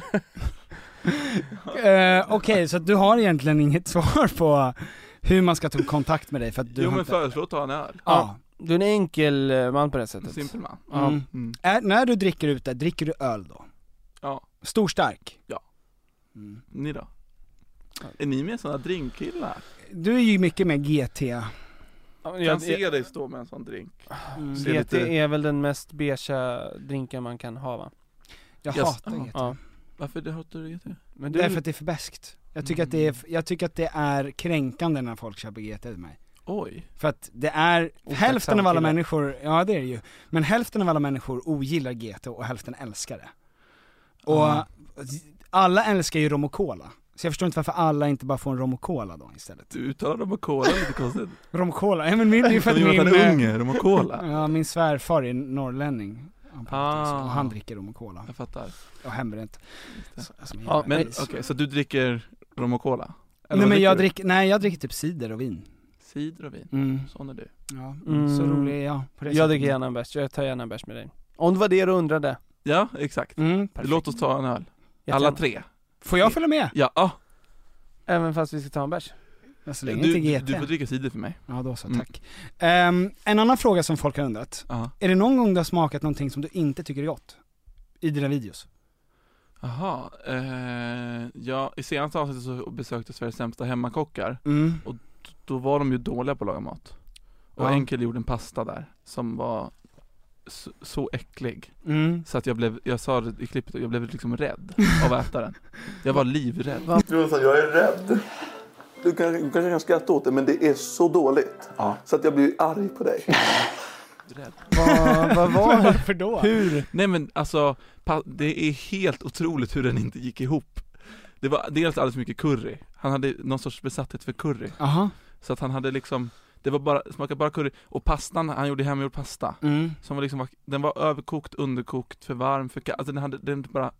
Okej, så du har egentligen inget svar på hur man ska ta kontakt med dig för att du men föreslå ta en öl. Ja. Du är en enkel man på det sättet. Simpel man. När du dricker ute, dricker du öl då? Ja. Stor stark? Ja. Ni då? Är ni med sådana drinkkillar? Du är ju mycket med GT. Jag ser dig stå med en sån drink. GT är väl den mest beige drinken man kan ha, va? Jag hatar GT. Ja. Varför hatar du GT? Men det är för att det är för beskt. Jag tycker att det är kränkande när folk köper GT till mig. Oj. För att det är hälften av alla människor, ja det är det ju, men hälften av alla människor ogillar GT och hälften älskar det. Och alla älskar ju rom och cola. Så jag förstår inte varför alla inte bara får en rom och cola då istället. Du uttalar rom och cola lite konstigt. Rom och cola, ja men det är för att min unge, rom och cola. Ja, min svärfar är norrlänning. Och han dricker rom och cola. Jag fattar. Och hembränt. Men okej, så du dricker rom och cola? Eller nej, men jag dricker typ cider och vin. Cider och vin, sån är du. Ja, så rolig är jag på det jag dricker gärna en bärs, jag tar gärna en bärs med dig. Om det var det du undrade. Ja, exakt. Låt oss ta en öl. Alla 3. Får jag följa med? Ja. Även fast vi ska ta en bärs. Så länge inte GT. Du får dricka cider för mig. Ja, då så, tack. En annan fråga som folk har undrat. Är det någon gång du har smakat någonting som du inte tycker är gott? I dina videos? Jaha, ja, i senaste avsnittet så besökte Sveriges sämsta hemmakockar. Och då var de ju dåliga på att laga mat. Och en kille gjorde en pasta där som var så äcklig. Så att jag sa det i klippet, jag blev liksom rädd av att äta den. Jag var livrädd. Jag är rädd. Du kanske kan skratta åt det, men det är så dåligt. Så att jag blir arg på dig. Vad var det för då? Hur? Nej men alltså, det är helt otroligt hur den inte gick ihop. Det var dels alldeles mycket curry. Han hade någon sorts besatthet för curry. Så att han hade liksom, det var bara, smakade bara curry. Och pastan, han gjorde hemgjord pasta. Som var liksom, den var överkokt, underkokt, för varm, alltså den bara...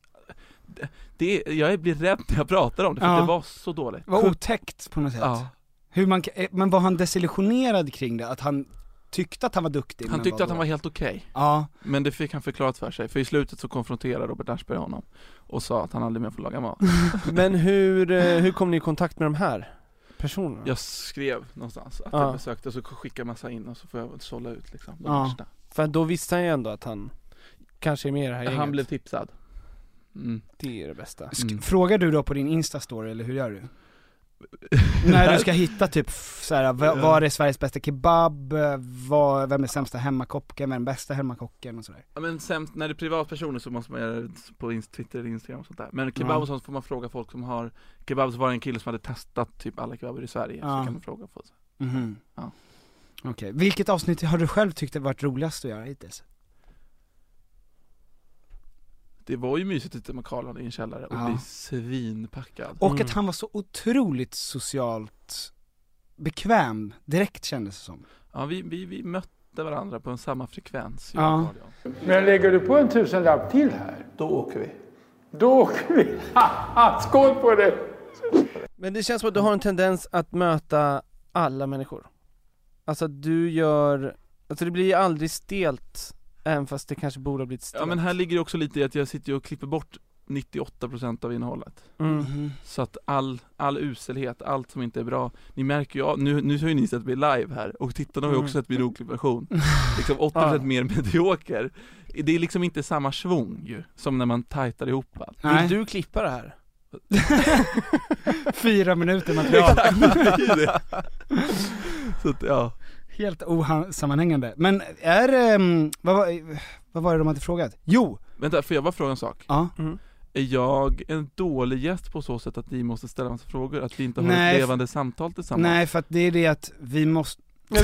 jag blir rädd när jag pratar om det, för det var så dåligt. Det var otäckt på något sätt. Men var han desillusionerad kring det? Att han tyckte att han var duktig? Han tyckte att han var helt okej. Men det fick han förklarat för sig. För i slutet så konfronterade Robert Aschberg honom och sa att han aldrig mer får laga mat. Men hur kom ni i kontakt med de här personerna? Jag skrev någonstans att jag besökte, och så skickade massa in, och så får jag sålla ut liksom, För då visste han ju ändå att han kanske är med i det här gänget. Han blev tipsad. Det är det bästa. Frågar du då på din Insta-story, eller hur gör du? När du ska hitta typ såhär, vad är Sveriges bästa kebab, vem är sämsta hemmakocken, vem är den bästa hemmakocken och sådär. Ja, men sämst, när det är privatpersoner så måste man göra det på Twitter eller Instagram och sånt där. Men kebab och sånt får man fråga folk som har kebab. Så var det en kille som hade testat typ alla kebaber i Sverige, så kan man fråga på så. Okej. Vilket avsnitt har du själv tyckt det varit roligast att göra hittills? Det var ju mysigt ute med Karl i en källare och bli svinpackad. Och att han var så otroligt socialt bekväm direkt, kändes det som. Ja, vi mötte varandra på en samma frekvens. Men lägger du på en 1000-lapp till här? Då åker vi. Skål på det! Men det känns som att du har en tendens att möta alla människor. Alltså det blir aldrig stelt. Även fast det kanske borde ha blivit stelt. Ja, men här ligger det också lite i att jag sitter och klipper bort 98% av innehållet. Så att all uselhet, allt som inte är bra. Ni märker ju, nu har ju ni sett mig live här, och tittarna har ju också sett min oklipversion. Liksom 8% mer medioker. Det är liksom inte samma svung ju, som när man tajtar ihop allt. Vill du klippa det här? 4 minuter material. Så att, helt osammanhängande. Men vad var det de hade frågat? Jo! Vänta, får jag bara fråga en sak? Är jag en dålig gäst på så sätt att ni måste ställa massa frågor? Att vi inte har ett levande samtal tillsammans? Nej, för att det är det att vi måste...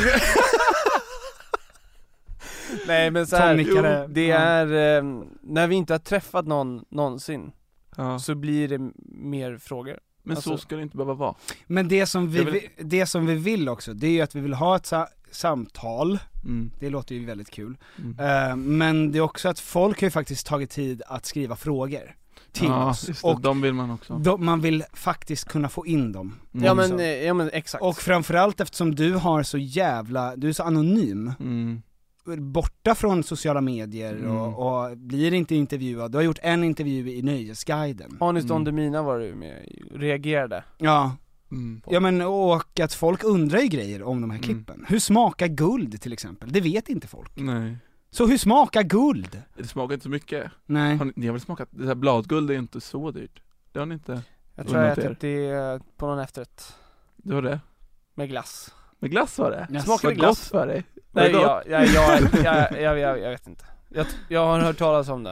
Nej, men så här, det är när vi inte har träffat någon någonsin, så blir det mer frågor. Men alltså, så ska det inte behöva vara. Men det som vi vill också, det är ju att vi vill ha ett samtal. Det låter ju väldigt kul. Men det är också att folk har ju faktiskt tagit tid att skriva frågor till oss. Och de vill man också. Man vill faktiskt kunna få in dem. Ja men exakt. Och framförallt eftersom du är så anonym. Borta från sociala medier och blir inte intervjuad. Du har gjort en intervju i Nöjesguiden. Honest on the Mina var du med, reagerade. Ja. Ja, men och att folk undrar ju grejer om de här klippen. Hur smakar guld till exempel? Det vet inte folk. Nej. Så hur smakar guld? Det smakar inte så mycket. Nej. Ni har väl smakat, det här bladguld är inte så dyrt. Det har ni inte. Jag tror jag ätit det på någon efterhet. Du har det? Med glass. Med glass var det? Ja. Smakar det glass? Gott för dig? Nej, jag vet inte. Jag har hört talas om det.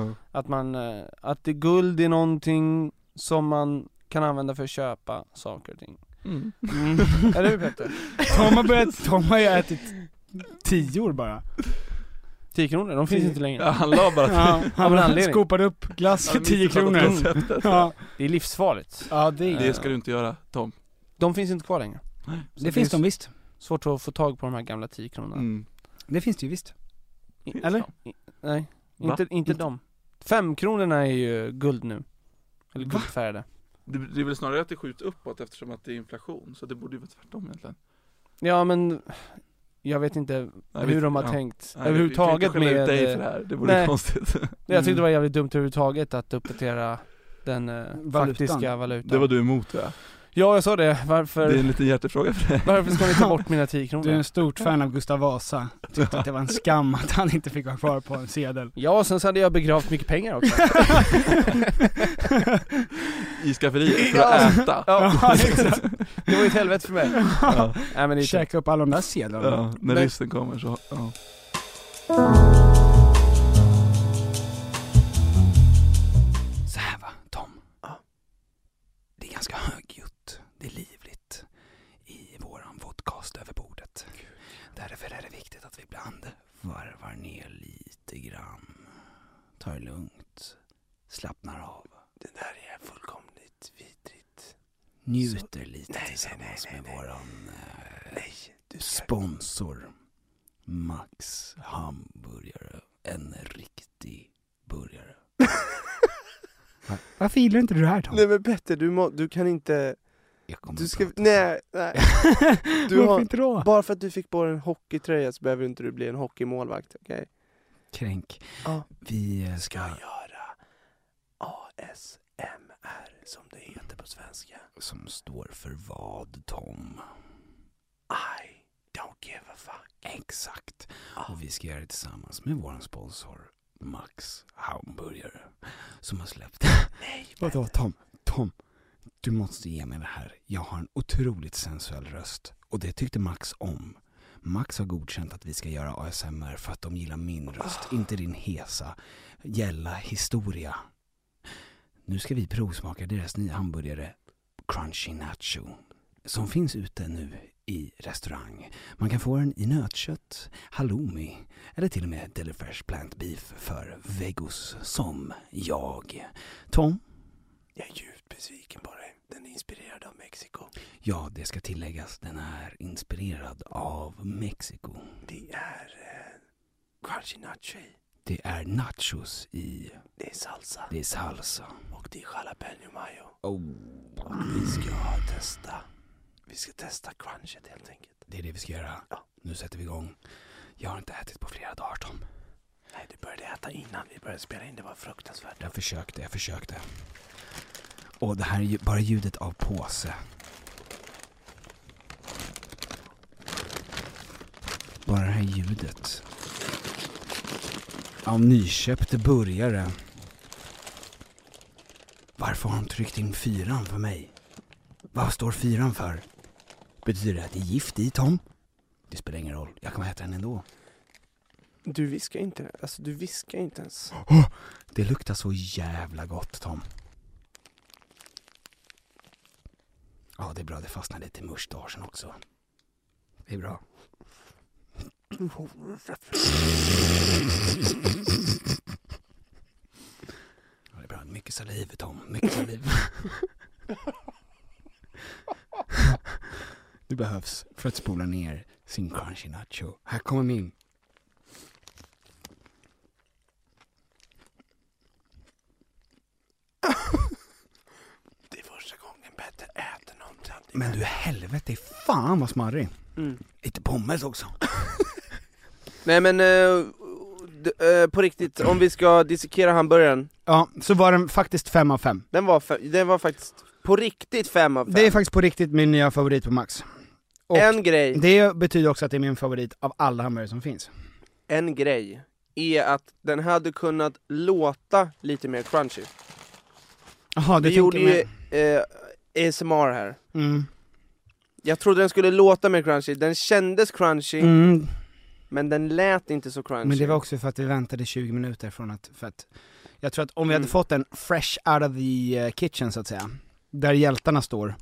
Att det guld är någonting som man kan använda för att köpa saker och ting. Eller hur, Petter? Tom har ju ätit 10 år bara. 10 kronor, de finns inte längre. Ja, han la bara han skopade upp glass för 10 kronor. Det är livsfarligt. Ja, det ska du inte göra, Tom. De finns inte kvar längre. Det finns de visst. Svårt att få tag på de här gamla 10 kronorna. Det finns det ju visst. Eller? Nej, inte de. 5 kronorna är ju guld nu. Eller guldfärgade. Det är väl snarare att det skjuts uppåt eftersom att det är inflation. Så det borde ju vara tvärtom egentligen. Ja, men jag vet inte hur de har tänkt överhuvudtaget med dig för det här. Det vore konstigt. Jag tyckte det var jävligt dumt överhuvudtaget att uppdatera den faktiska valutan. Det var du emot, va? Ja, jag sa det. Varför? Det är en liten hjärtefråga för dig. Varför ska ni ta bort mina 10 kronor? Du är en stort fan av Gustav Vasa. Tyckte att det var en skam att han inte fick vara kvar på en sedel. Ja, sen så hade jag begravt mycket pengar också. I skafferiet för att äta. Ja, exakt. Det var ju ett helvete för mig. Käka upp alla de där sedlarna. Ja, när ryssen kommer så... Ja. varvar ner lite grann. Ta det lugnt. Slappnar av. Det där är fullkomligt vidrigt. Njuter lite tillsammans med våran sponsor. Max hamburgare. En riktig burgare. Varför gillar inte du det här, Tom? Nej men Petter, du kan inte... Du ska... Nej. Du Varför inte då? Bara för att du fick på en hockeytröja så behöver inte du bli en hockeymålvakt, okej? Okay? Kränk. Vi ska göra ASMR som det heter på svenska. Som står för vad, Tom? I don't give a fuck. Exakt. Och vi ska göra det tillsammans med vår sponsor Max hamburgare som har släppt. Nej. Vadå, Tom? Du måste ge mig det här. Jag har en otroligt sensuell röst. Och det tyckte Max om. Max har godkänt att vi ska göra ASMR för att de gillar min röst. Inte din hesa, gälla historia. Nu ska vi provsmaka deras nya hamburgare Crunchy Nacho. Som finns ute nu i restaurang. Man kan få den i nötkött, halloumi eller till och med Delifresh Plant Beef för vegos som jag. Tom? Jag är djupt besviken på dig. Den är inspirerad av Mexiko. Ja, det ska tilläggas. Den är inspirerad av Mexiko. Det är crunchy nacho. Det är nachos i... Det är salsa. Det är salsa. Och det är jalapeno mayo. Och vi ska testa crunchet helt enkelt. Det är det vi ska göra. Ja. Nu sätter vi igång. Jag har inte ätit på flera dagar, Tom. Nej, du började äta innan vi började spela in. Det var fruktansvärt. Jag försökte. Och det här är ju bara ljudet av påse. Bara det här ljudet av nyköpt burgare. Varför har de tryckt in 4 för mig? Vad står 4 för? Betyder det att det är gift i, Tom? Det spelar ingen roll. Jag kommer äta den ändå. Du viskar inte. Alltså, du viskar inte ens. Det luktar så jävla gott, Tom. Ja, det är bra. Det fastnar lite i mustaschen också. Det är bra. Ja, det är bra. Mycket saliv, Tom. Mycket saliv. Det behövs för att spola ner sin crunchy nacho. Här kommer min. Det är första gången Petter äter någonting. Men du helvete, fan vad smarrig. Lite pommes också. Nej men på riktigt, om vi ska dissekera hamburgaren. Ja, så var den faktiskt 5 av 5. Den var faktiskt på riktigt 5 av 5. Det är faktiskt på riktigt min nya favorit på Max. Och en grej. Det betyder också att det är min favorit av alla hamburgare som finns. En grej är att den hade kunnat låta lite mer crunchy. Jaha, vi gjorde ju ASMR här. Jag trodde den skulle låta mer crunchy. Den kändes crunchy. Men den lät inte så crunchy. Men det var också för att vi väntade 20 minuter från att... För att jag tror att om vi hade fått den fresh out of the kitchen så att säga, där hjältarna står,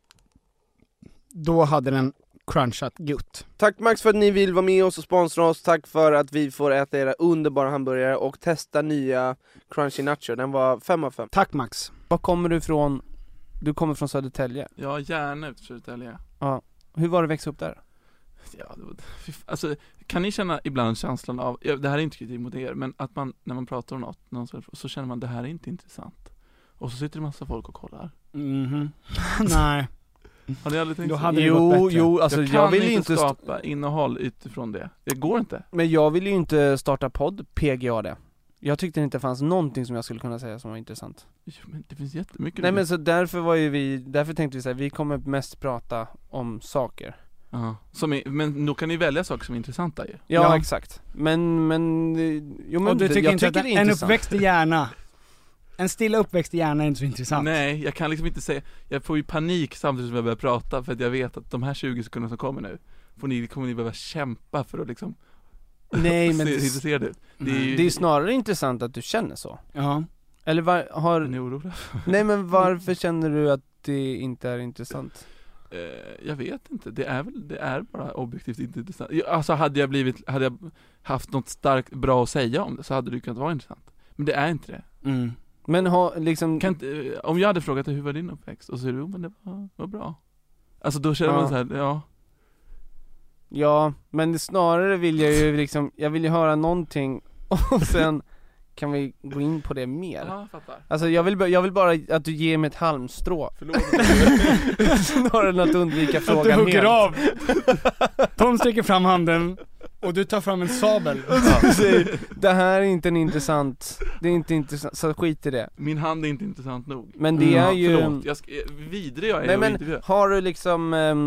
då hade den crunchat gott. Tack Max för att ni vill vara med oss och sponsra oss. Tack för att vi får äta era underbara hamburgare och testa nya crunchy nacho. Den var 5 av 5. Tack Max. Var kommer du ifrån? Du kommer från Södertälje. Ja, gärna ut Södertälje. Ja. Hur var det att växa upp där? Ja, alltså, kan ni känna ibland känslan av, det här är inte kritik mot er, men att man, när man pratar om något så känner man det här är inte intressant. Och så sitter det massa folk och kollar. Nej. Har ni aldrig tänkt då så? hade jo, alltså jag vill inte skapa innehåll utifrån det. Det går inte. Men jag vill ju inte starta podd, PGA det. Jag tyckte det inte fanns någonting som jag skulle kunna säga som var intressant. Jo, men det finns jättemycket. Nej men så därför tänkte vi så här, vi kommer mest prata om saker. Ja, men då kan ni välja saker som är intressanta ju. Ja. Exakt. Men du tycker jag inte att det är en intressant. uppväxt i hjärna, en stilla uppväxt i hjärna är inte så intressant. Nej, jag kan liksom inte säga, jag får ju panik samtidigt som jag börjar prata, för att jag vet att de här 20 sekunderna som kommer nu kommer ni behöva kämpa för att liksom. Nej, men ser det. Det är snarare intressant att du känner så. Ja. Eller är ni oroliga? Nej, men varför känner du att det inte är intressant? Jag vet inte, det är bara objektivt inte intressant. Alltså hade jag haft något starkt bra att säga om det, så hade det kunnat vara intressant. Men det är inte det. Men om jag hade frågat dig, hur var din uppväxt? Och så säger du, men det var bra. Alltså då känner man så här, Ja, men snarare vill jag ju liksom, jag vill ju höra någonting och sen kan vi gå in på det mer. Ja, fattar. Alltså jag vill bara att du ger mig ett halmstrå. Förlåt. Snarare än att undvika frågan helt. Att du hugger av. Tom sträcker fram handen och du tar fram en sabel. Det här är inte intressant. Det är inte intressant, så skit i det. Min hand är inte intressant nog. Men det är ju... Förlåt, vidrig jag är. Nej, men har du liksom...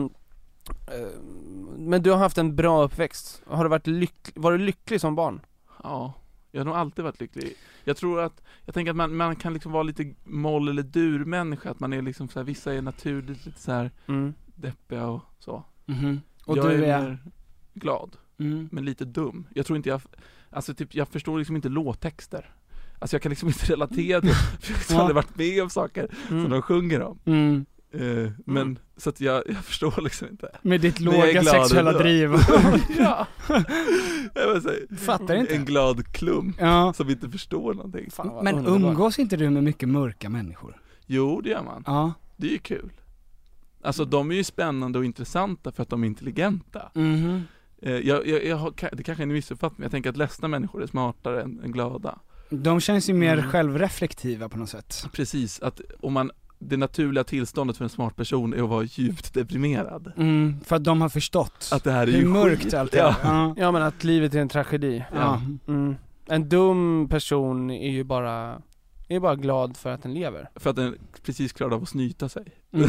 men du har haft en bra uppväxt. Har du var du lycklig som barn? Ja, jag har nog alltid varit lycklig. Jag tänker att man kan liksom vara lite moll eller dur människa, att man är liksom så här, vissa är naturligt lite så här deppiga och så. Och jag du är mer glad, men lite dum. Jag tror inte jag förstår liksom inte låttexter. Alltså jag kan liksom inte relatera till, för jag har aldrig varit med om saker som de sjunger om. Men så att jag förstår liksom inte. Med ditt låga sexuella driv. Ja. Jag vill säga, fattar inte. En glad klump som inte förstår någonting. Men umgås inte du med mycket mörka människor? Jo, det gör man. Ja. Det är ju kul. Alltså de är ju spännande och intressanta för att de är intelligenta. Det kanske är en missuppfattning, men jag tänker att ledsna människor är smartare än glada. De känns ju mer självreflektiva på något sätt. Precis, att det naturliga tillståndet för en smart person är att vara djupt deprimerad. För att de har förstått att det här är hur ju mörkt allt är. Ja, men att livet är en tragedi. Ja. En dum person är ju bara glad för att den lever. För att den precis klarade av att snyta sig.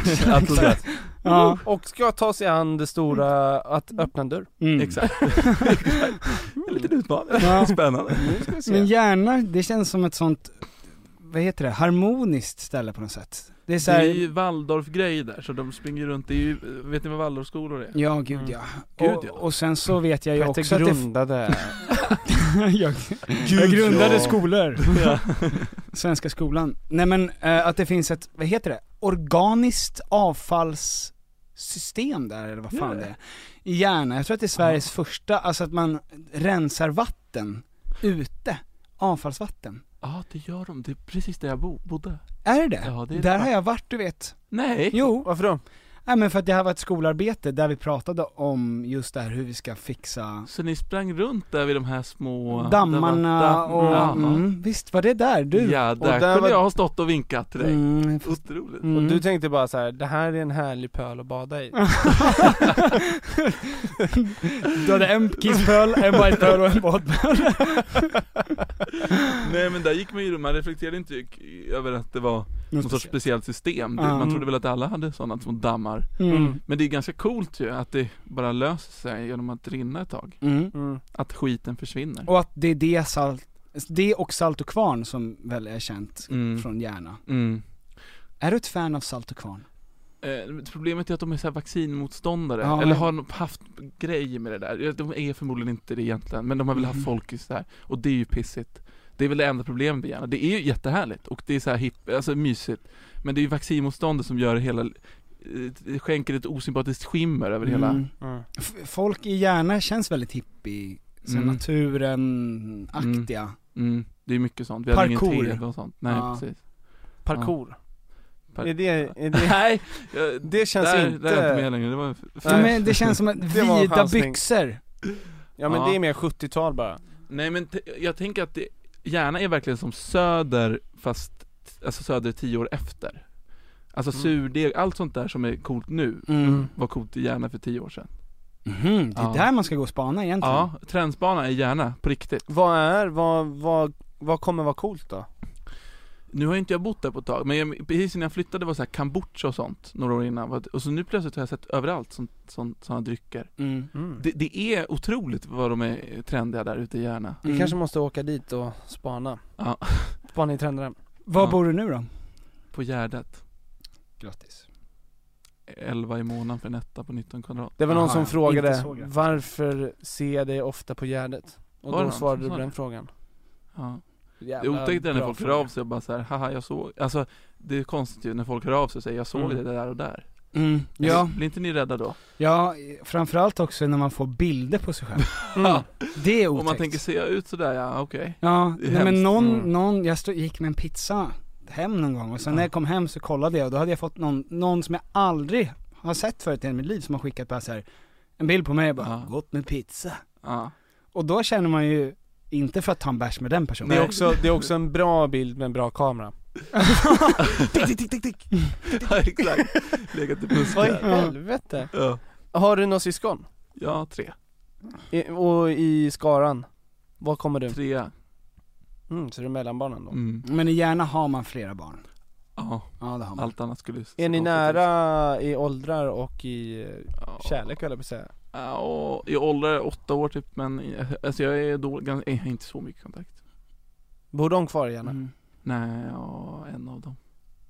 Och ska ta sig an det stora, att öppna en dörr. Exakt. En liten utmaning. Spännande. Men gärna, det känns som ett sånt, vad heter det, harmoniskt ställe på något sätt. Det är, så här... det är ju Waldorf-grej där, så de springer runt. Det är ju, vet ni vad Waldorfskolor är? Ja, gud ja. Och sen så vet jag ju också grundade. Jag grundade skolor. Svenska skolan. Nej, men att det finns ett, vad heter det, organiskt avfallssystem där, eller vad fan det är. I Järna, jag tror att det är Sveriges första, alltså att man rensar vatten ute, avfallsvatten. Ja, det gör de. Det är precis där jag bodde. Är det? Ja, det är där har jag varit, du vet. Nej. Jo. Varför då? Nej, men för att det här var ett skolarbete där vi pratade om just det här, hur vi ska fixa. Så ni sprang runt där vid de här små dammarna och visst var det där du? Ja, där kunde jag ha stått och vinkat till dig. Otroligt. Och du tänkte bara så här: det här är en härlig pöl att bada i. Du hade en kisspöl, en bajspöl och en badpöl. Nej, men där gick man reflekterade inte över att det var något sorts speciellt system. Man trodde väl att alla hade sådana små dammar. Men det är ganska coolt ju att det bara löser sig genom att rinna ett tag. Att skiten försvinner. Och att det är det och Salt och Kvarn som väl är känt från Järna. Är du ett fan av Salt och Kvarn? Problemet är att de är så här vaccinmotståndare, eller har haft grejer med det där. De är förmodligen inte det egentligen, men de har väl haft folk i så här, och det är ju pissigt. Det är väl det enda problemet med Järna. Det är ju jättehärligt och det är så här alltså mysigt, men det är ju vaccinmotståndet som gör hela, skänker ett osympatiskt skimmer över hela. Folk i Järna känns väldigt hippie, så naturen-aktiga. Det är mycket sånt. Vi har ingen TV och sånt. Nej, precis. Parkour. Är det nej, det känns där, inte. Där är inte med längre. Det var men det känns som att vida byxor. Ja, men det är mer 70-tal bara. Nej, men jag tänker att det Järna är verkligen som Söder, fast alltså Söder 10 år efter. Alltså surdeg, allt sånt där som är coolt nu var coolt i Järna för 10 år sedan. Det är där man ska gå och spana egentligen. Ja, trendspana i Järna, på riktigt. Vad kommer vara coolt då? Nu har inte jag bott där på ett tag, men precis innan jag flyttade var så här Kambodja och sånt några år innan. Och så nu plötsligt har jag sett överallt sådana drycker. Det är otroligt vad de är trendiga där ute i Järna. Vi kanske måste åka dit och spana. Ja. Spana i trenderna. Var bor du nu då? På Gärdet. Grattis. 11 i månaden för en etta på 19 kvadrat. Det var någon som frågade, varför ser jag dig ofta på Gärdet? Och då svarade du på den frågan. Ja. Det är otäckt när folk hör av sig och bara så här, haha, jag såg. Alltså det är konstigt ju när folk hör av sig och säger jag såg det där och där. Ja. Blir inte ni rädda då? Ja, framförallt också när man får bilder på sig själv. Det är otäckt. Om man tänker se ut sådär, ja okej. Ja, men någon jag gick med en pizza hem någon gång och sen när jag kom hem så kollade jag och då hade jag fått någon som jag aldrig har sett förut i mitt liv som har skickat bara så här en bild på mig och bara gått med pizza. Och då känner man ju inte för att ta en bärs med den personen. Det är också en bra bild med en bra kamera. Tick. Ja, exakt. Legat i buskar. Vad i helvete? Ja. Har du några syskon? Ja, 3. Och i skaran, vad kommer du? 3. Så det är mellanbarnen då. Men i gärna har man flera barn. Ja, det har man. Allt annat skulle... Är ni nära i åldrar och i kärlek eller på säga? Ja, och i åldrar 8 år typ, men alltså jag är då inte så mycket kontakt. Bor de kvar gärna? Nej, en av dem.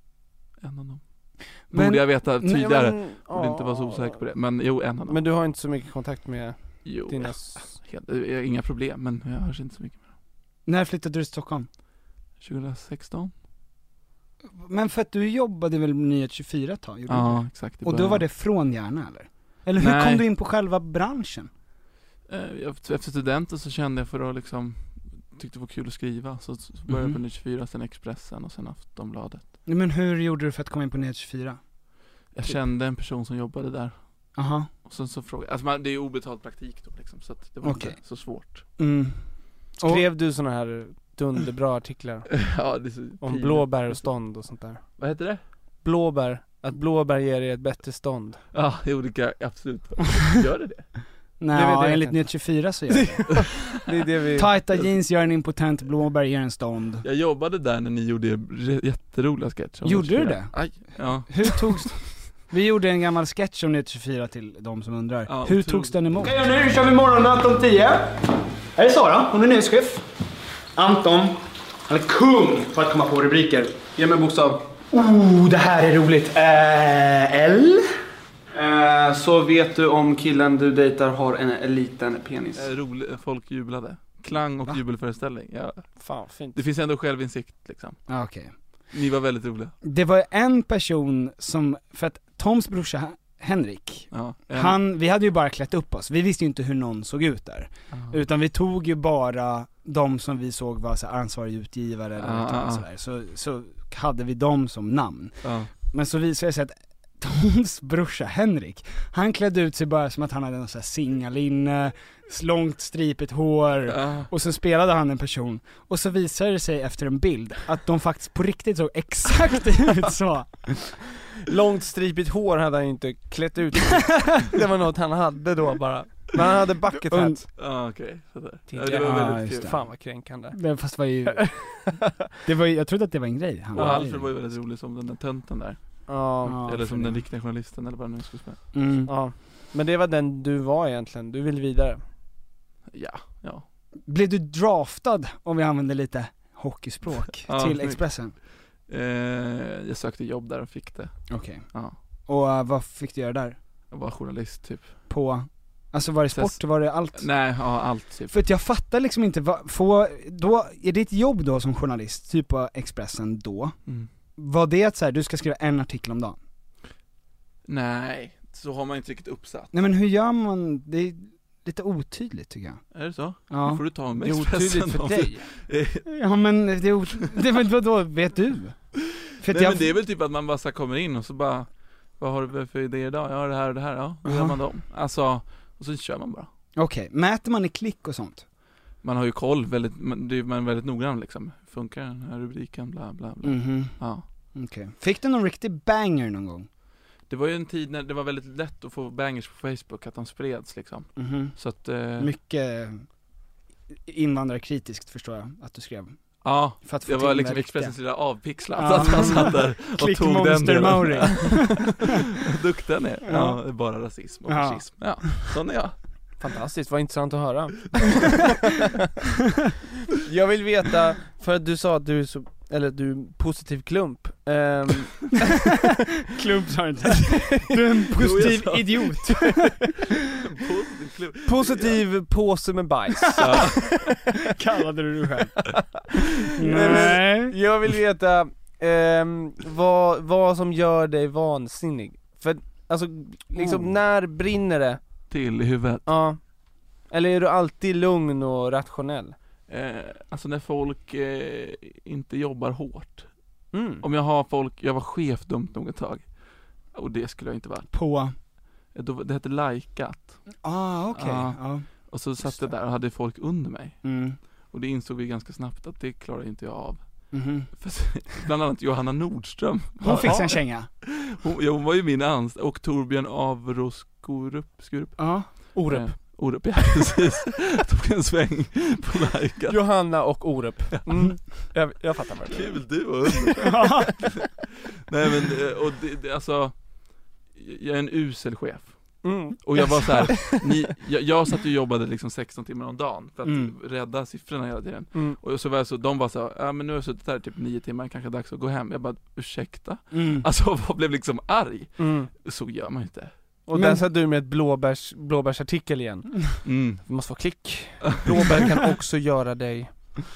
Borde jag veta tidigare. Borde inte vara så osäker på det. Men jo, en av dem. Men du har inte så mycket kontakt med dina... Jag har inga problem, men jag hörs inte så mycket med dem. När flyttade du till Stockholm? 2016. Men för att du jobbade väl med Nyhet 24 ett tag? Ja, exakt. Och då var det från Järna, eller? Eller hur kom du in på själva branschen? Efter studenten så kände jag för att liksom... Tyckte det var kul att skriva. Så började jag på Nyhet 24, sen Expressen och sen Aftonbladet. Men hur gjorde du för att komma in på Nyhet 24? Jag kände en person som jobbade där. Aha. Och sen så frågade alltså det är ju obetald praktik då liksom, så att det var inte så svårt. Skrev du såna här dunderbra artiklar? Ja, det är så om blåbär och stånd och sånt där. Vad heter det? Blåbär. Att blåbär ger dig ett bättre stånd. Ja, jo, det kan absolut. Gör det? Nej, enligt Nyhet 24 så gör det. Det är det vi... Tajta jeans gör en impotent, blåbär ger en stånd. Jag jobbade där när ni gjorde jätteroliga sketcher. Gjorde du det? Aj, ja. Hur togs... Vi gjorde en gammal sketch om Nyhet 24 till de som undrar. Ja, hur togs den emot? Okej, nu kör vi morgonmöte om 10. Här är Sara, hon är nyhetschef. Anton, han är kung på att komma på rubriker. Ge mig bokstav. Det här är roligt. L. Så vet du om killen du dejtar har en liten penis? Roligt, folk jublade. Klang och jubelföreställning. Ja. Fan, fint. Det finns ändå självinsikt liksom. Ja, okej. Ni var väldigt roliga. Det var en person som, för att Toms brorsa Henrik, vi hade ju bara klätt upp oss. Vi visste ju inte hur någon såg ut där. Utan vi tog ju bara de som vi såg var så ansvarig utgivare eller sådär. Så hade vi dem som namn. Men så visade det sig att Toms brorsa Henrik, han klädde ut sig bara som att han hade någon sån här singalinne, långt stripigt hår, och så spelade han en person, och så visade det sig efter en bild att de faktiskt på riktigt såg exakt ut så. Långt stripigt hår hade han inte klätt ut. Det var något han hade då bara. Men han hade bucket hat. Okej. Det var väldigt kul. Fan vad kränkande. Men fast var ju jag trodde att det var en grej. Och Alfred var ju väldigt rolig som den där tönten där. Eller som den riktiga journalisten eller vad nu skulle spela. Ja. Men det var den du var egentligen. Du vill vidare. Ja. Blev du draftad, om vi använder lite hockeyspråk, till Expressen? Jag sökte jobb där och fick det. Okej. Och vad fick du göra där? Jag var journalist typ. På, alltså var det sport, var det allt? Nej, allt typ. För att jag fattar liksom inte, då är det ett jobb då som journalist, typ på Expressen då? Var det att så här, du ska skriva en artikel om dagen? Nej, så har man inte riktigt uppsatt. Nej, men hur gör man? Det är lite otydligt tycker jag. Är det så? Ja. Då får du ta med det är otydligt för dig. Ja, men det är vadå, vet du? För nej, men det är väl typ att man bara så kommer in och så bara, vad har du för idéer idag? Ja, det här och det här, då gör man dem. Alltså, och så kör man bara. Okej, mäter man i klick och sånt? Man har ju koll, man är väldigt noggrann liksom. Funkar den här rubriken, bla bla bla. Ja. Okej. Fick du någon riktig banger någon gång? Det var ju en tid när det var väldigt lätt att få bangers på Facebook, att de spreds liksom. Så att, mycket invandrarkritiskt förstår jag att du skrev. Ja, för att jag var liksom Expressens lilla avpixlat. Att han satt där och tog den delen. Duktig ner. Ja, det är bara rasism och fascism. Ja, sån är jag. Fantastiskt, vad intressant att höra. Jag vill veta, för att du sa att du är så, eller du är positiv klump. Klump sa du inte. Du är en positiv idiot. Positiv påse med bajs. Kallade du dig själv? Nej. Jag vill veta vad som gör dig vansinnig. För alltså liksom när brinner det? Till i huvudet. Ja. Eller är du alltid lugn och rationell? Alltså när folk inte jobbar hårt. Om jag har folk, jag var chef dumt nog ett tag. Och det skulle jag inte vara. På? Det hette Likat. Okej. Ja. Och så satt jag där och hade folk under mig. Och det insåg vi ganska snabbt att det klarar inte jag av. För, bland annat Johanna Nordström. Hon fick en känga. Hon var ju min anställd. Och Torbjörn Avroskorup. Orup. Orup, ja precis. Tog en sväng på Likat. Johanna och Orup. Jag fattar vad det är. Kul, du var under. Nej men, och det, alltså, jag är en usel chef. Och jag var så här, jag satt och jobbade liksom 16 timmar om dagen för att rädda siffrorna hela tiden. Och så var jag så, de var så, ja men nu har jag suttit där typ 9 timmar, kanske dags att gå hem. Jag bara, ursäkta? Alltså jag blev liksom arg. Så gör man inte. Och där satt du med ett blåbärsartikel igen. Vi måste få klick. Blåbär kan också göra dig.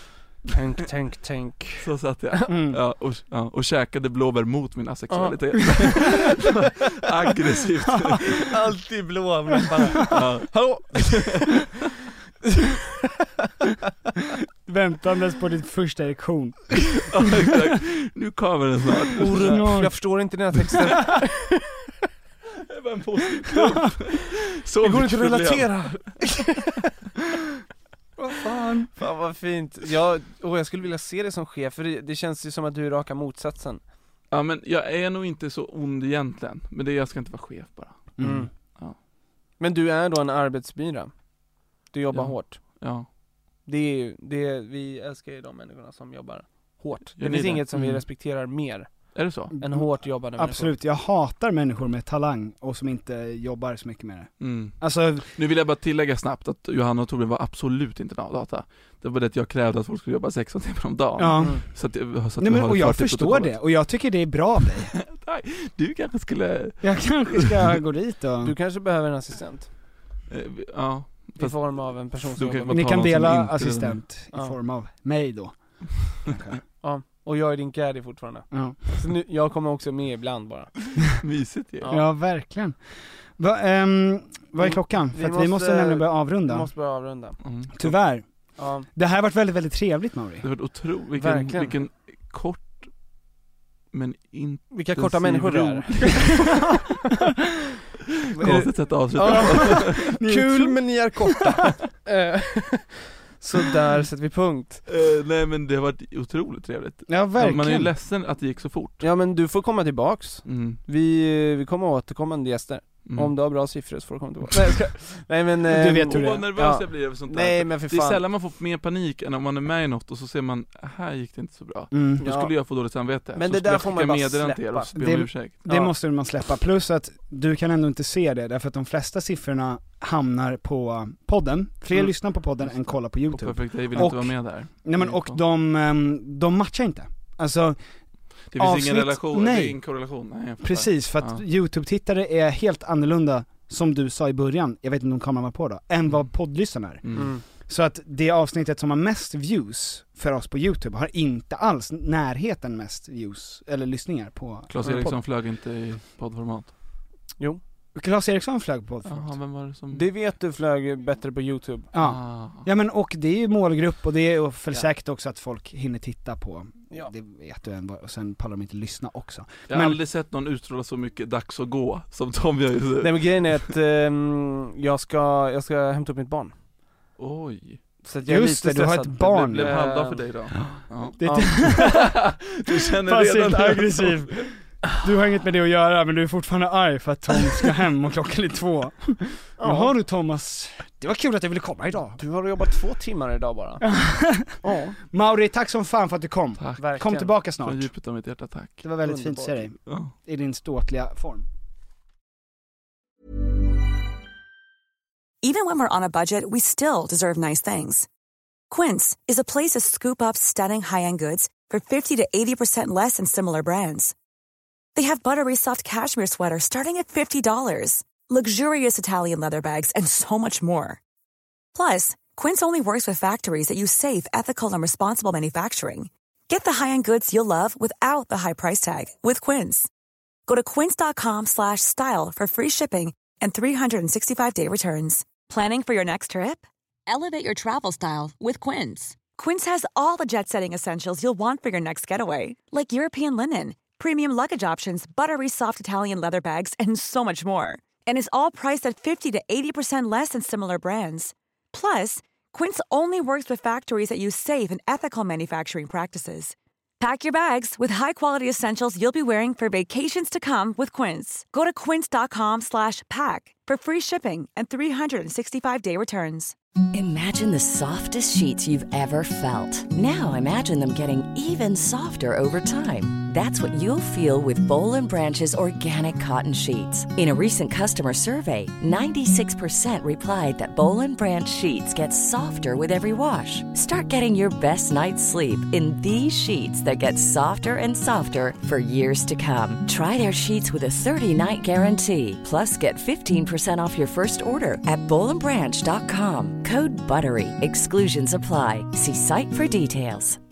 Tänk. Så satt jag. Och käkade blåbär mot min asexualitet. Aggressivt. Alltid blå bara. Hallå. Väntandes på din första erektion. Ja, exakt. Nu kommer den snart. Jag förstår inte den här texten. Det var en positiv klubb. Så det går inte att relatera. Vad fan vad fint. Jag skulle vilja se det som chef, för det känns ju som att du är raka motsatsen. Ja men jag är nog inte så ond egentligen. Men jag ska inte vara chef bara. Ja. Men du är då en arbetsbyrå. Du jobbar hårt. Ja. Vi älskar ju de människorna som jobbar hårt. Det finns inget som vi respekterar mer. Är det så? En hårt jobbande människor. Absolut, jag hatar människor med talang och som inte jobbar så mycket med det. Alltså, nu vill jag bara tillägga snabbt att Johanna och Torbjörn var absolut inte data. Det var det att jag krävde att folk skulle jobba 16 timmar om dagen. Ja. Så att nej, men, och jag förstår det, och jag tycker det är bra av dig. Nej, du kanske skulle... Jag kanske ska gå dit och... Du kanske behöver en assistent. Ja. I form av en person som... Ni kan dela assistent i form av mig då. Ja. Och jag är din caddy fortfarande. Ja. Så nu, jag kommer också med ibland bara. Mysigt ju. Ja, verkligen. Vad är klockan? För vi måste nämligen börja avrunda. Vi måste börja avrunda. Tyvärr. Ja. Det här har varit väldigt, väldigt trevligt, Mauri. Det har varit otroligt. Vilken kort men inte... Vilka korta människor det är. Konstigt sätt att avsluta. Kul men ni är korta. Så där sätter vi punkt. Nej men det har varit otroligt trevligt. Ja, verkligen. Man är ju ledsen att det gick så fort. Ja men du får komma tillbaks. Vi kommer återkommande gäster. Om du har bra siffror så får du komma tillbaka. Nej men du vet hur det är. Vad nervös jag blir över sånt där. Nej men för fan. Det är sällan man får mer panik än om man är med i något och så ser man, här gick det inte så bra. Då skulle jag få dåligt samvete. Men så det där får man bara släppa. Det måste man släppa. Plus att du kan ändå inte se det, därför att de flesta siffrorna hamnar på podden. Fler lyssnar på podden än kollar på YouTube. Och Perfect Day vill inte vara med där. Nej men och de matchar inte. Alltså det finns ingen relation, det är ingen korrelation. Nej, precis, för att YouTube-tittare är helt annorlunda, som du sa i början, jag vet inte om kameran var på då, än vad poddlyssnarna är. Så att det avsnittet som har mest views för oss på YouTube har inte alls närheten mest views eller lyssningar på. Claes Eriksson flög inte i poddformat. Jo. Claes Eriksson flög på poddformat. Jaha, vem var det som... Det vet du flög bättre på YouTube. Ja. Ja men och det är ju målgrupp, och det är för säkert också att folk hinner titta på. Ja. Det vet du än, och sen pallar de inte lyssna också. Jag har aldrig sett någon utstråla så mycket dags att gå som Tom gör just nu. Nej men grejen är att jag ska hämta upp mitt barn. Oj. Så just det, du har ett barn. Det blev halvdag för dig då. Ja. Du känner passivt redan aggressiv. Du har inget med det att göra, men du är fortfarande arg för att Tom ska hem och klockan är 2. Jaha du Thomas, det var kul att jag ville komma idag. Du har jobbat 2 timmar idag bara. Mauri, tack som fan för att du kom. Tack. Kom tillbaka snart. Från djupet av mitt hjärta, tack. Det var väldigt fint att se dig i din ståtliga form. Even when we're on a budget, we still deserve nice things. Quince is a place to scoop up stunning high-end goods for 50 to 80% less than similar brands. They have buttery soft cashmere sweaters starting at $50, luxurious Italian leather bags, and so much more. Plus, Quince only works with factories that use safe, ethical, and responsible manufacturing. Get the high-end goods you'll love without the high price tag with Quince. Go to quince.com/style for free shipping and 365-day returns. Planning for your next trip? Elevate your travel style with Quince. Quince has all the jet-setting essentials you'll want for your next getaway, like European linen, premium luggage options, buttery soft Italian leather bags, and so much more. And is all priced at 50 to 80% less than similar brands. Plus, Quince only works with factories that use safe and ethical manufacturing practices. Pack your bags with high-quality essentials you'll be wearing for vacations to come with Quince. Go to quince.com/pack for free shipping and 365-day returns. Imagine the softest sheets you've ever felt. Now imagine them getting even softer over time. That's what you'll feel with Boll & Branch's organic cotton sheets. In a recent customer survey, 96% replied that Boll & Branch sheets get softer with every wash. Start getting your best night's sleep in these sheets that get softer and softer for years to come. Try their sheets with a 30-night guarantee. Plus, get 15% off your first order at bollandbranch.com. Code BUTTERY. Exclusions apply. See site for details.